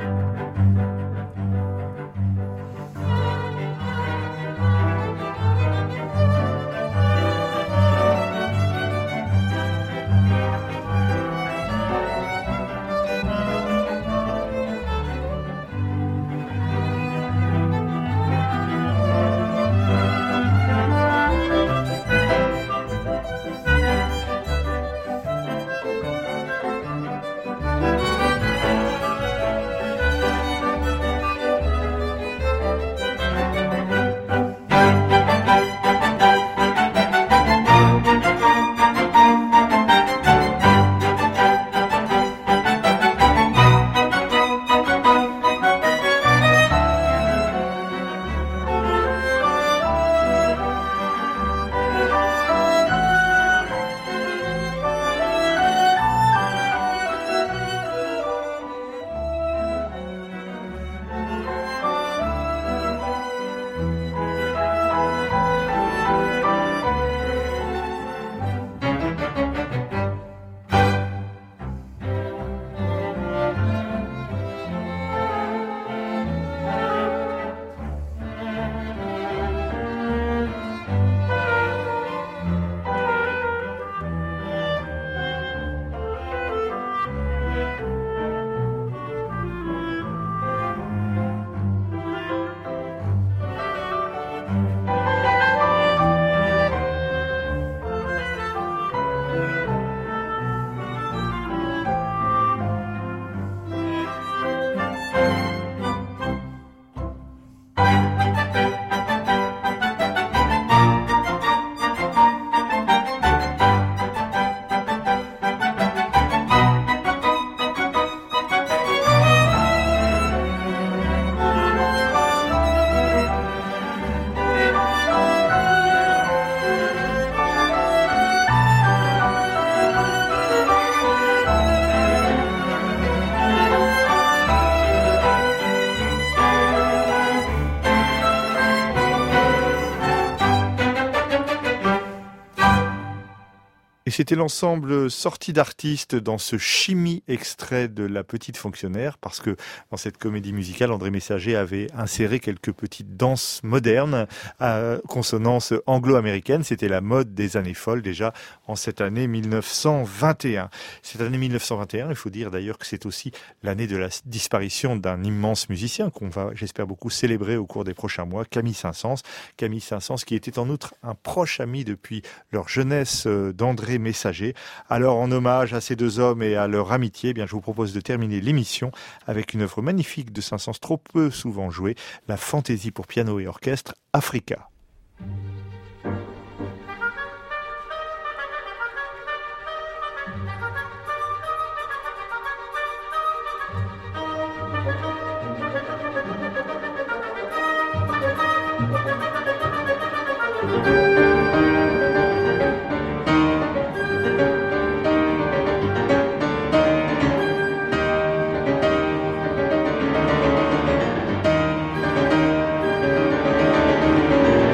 C'était l'ensemble sorti d'artistes dans ce chimie extrait de La petite fonctionnaire, parce que dans cette comédie musicale, André Messager avait inséré quelques petites danses modernes à consonance anglo-américaine. C'était la mode des années folles déjà en cette année mille neuf cent vingt et un. Cette année mille neuf cent vingt et un, il faut dire d'ailleurs que c'est aussi l'année de la disparition d'un immense musicien qu'on va, j'espère, beaucoup célébrer au cours des prochains mois, Camille Saint-Saëns. Camille Saint-Saëns qui était en outre un proche ami depuis leur jeunesse d'André Messager. Alors, en hommage à ces deux hommes et à leur amitié, eh bien, je vous propose de terminer l'émission avec une œuvre magnifique de Saint-Saëns, trop peu souvent jouée, la fantaisie pour piano et orchestre Africa. Thank you.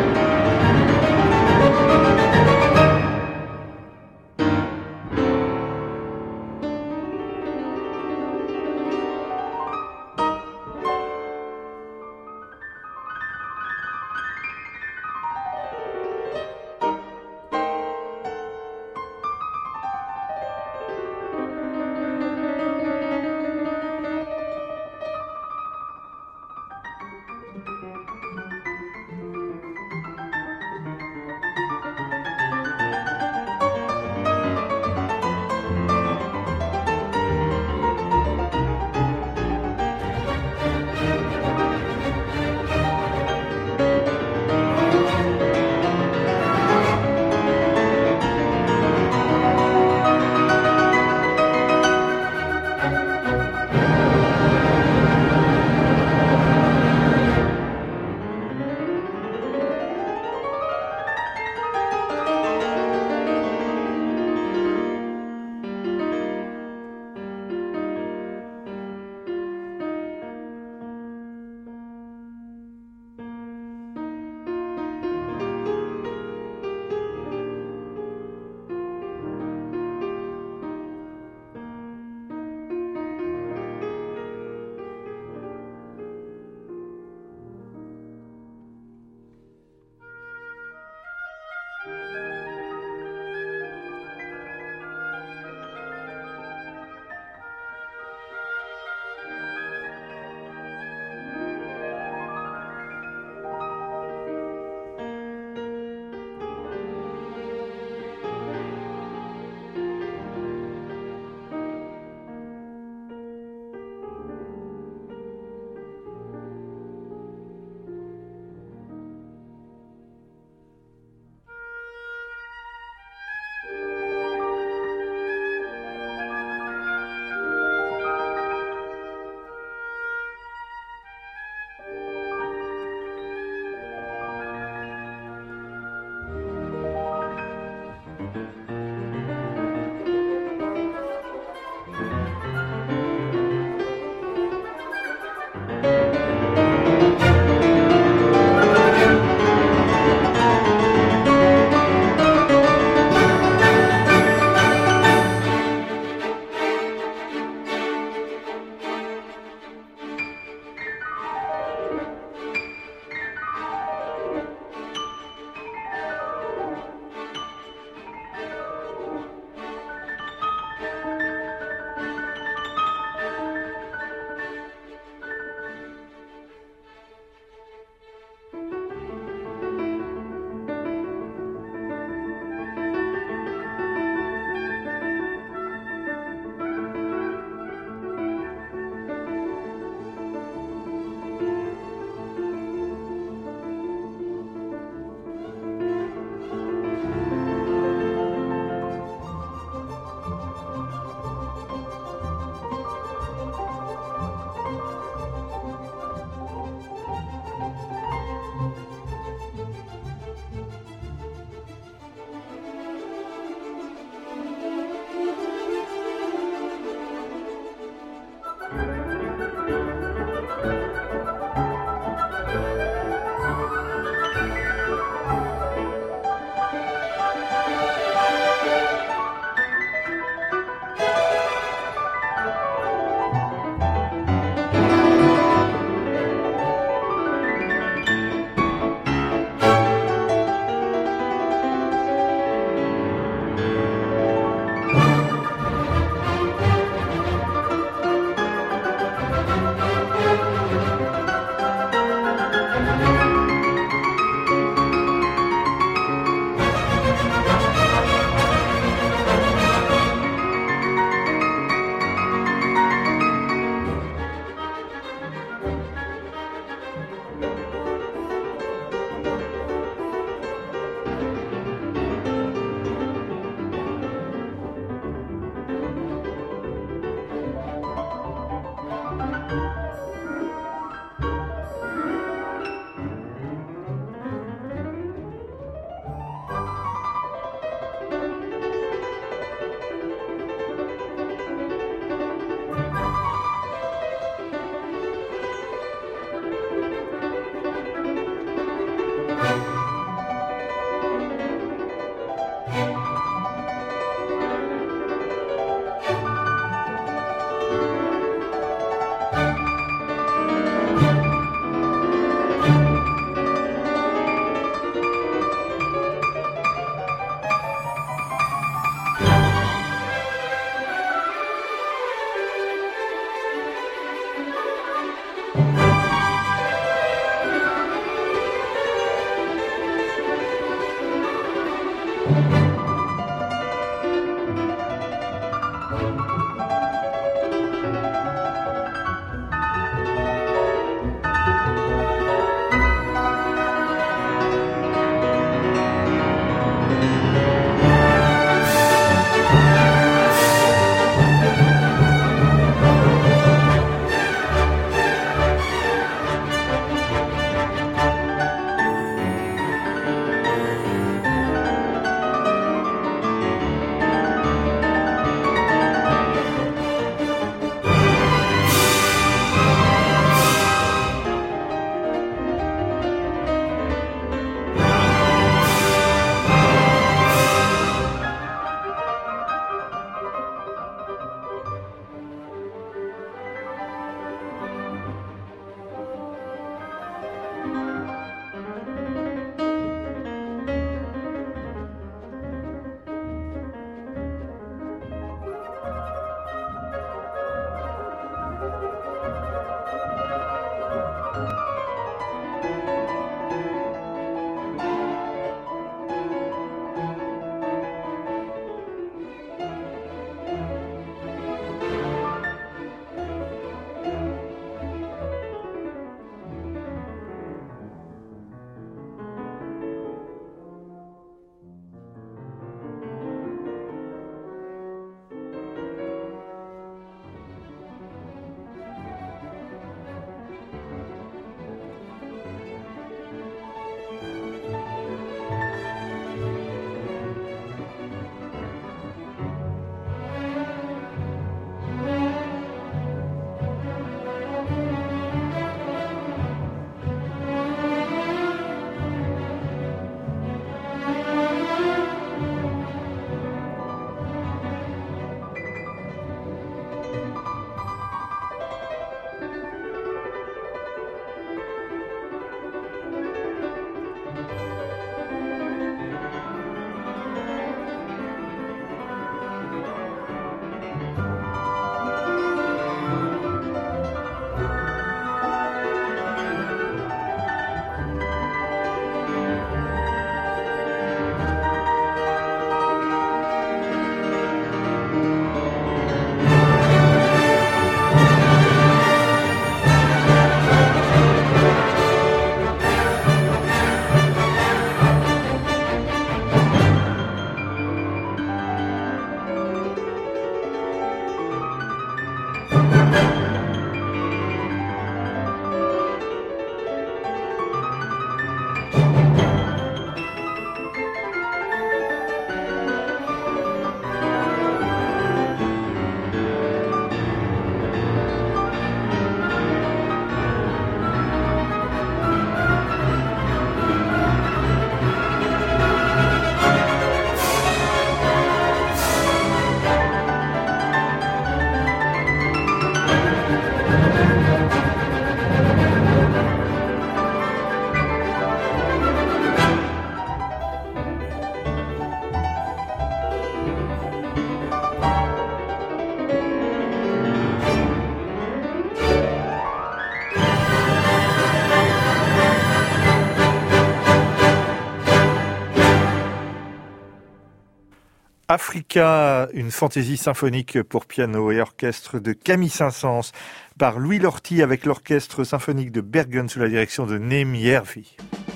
Africa, une fantaisie symphonique pour piano et orchestre de Camille Saint-Saëns par Louis Lortie avec l'orchestre symphonique de Bergen sous la direction de Némi Järvi.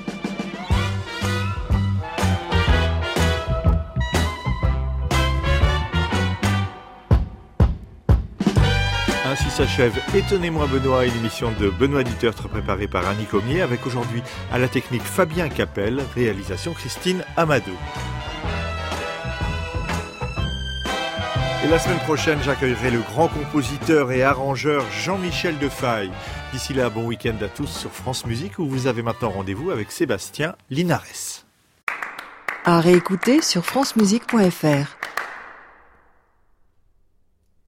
Ainsi s'achève Étonnez-moi Benoît, une émission de Benoît Dutertre préparée par Annie Comier avec aujourd'hui à la technique Fabien Capel, réalisation Christine Amadou. Et la semaine prochaine, j'accueillerai le grand compositeur et arrangeur Jean-Michel Defaille. D'ici là, bon week-end à tous sur France Musique où vous avez maintenant rendez-vous avec Sébastien Linares. À réécouter sur francemusique point f r.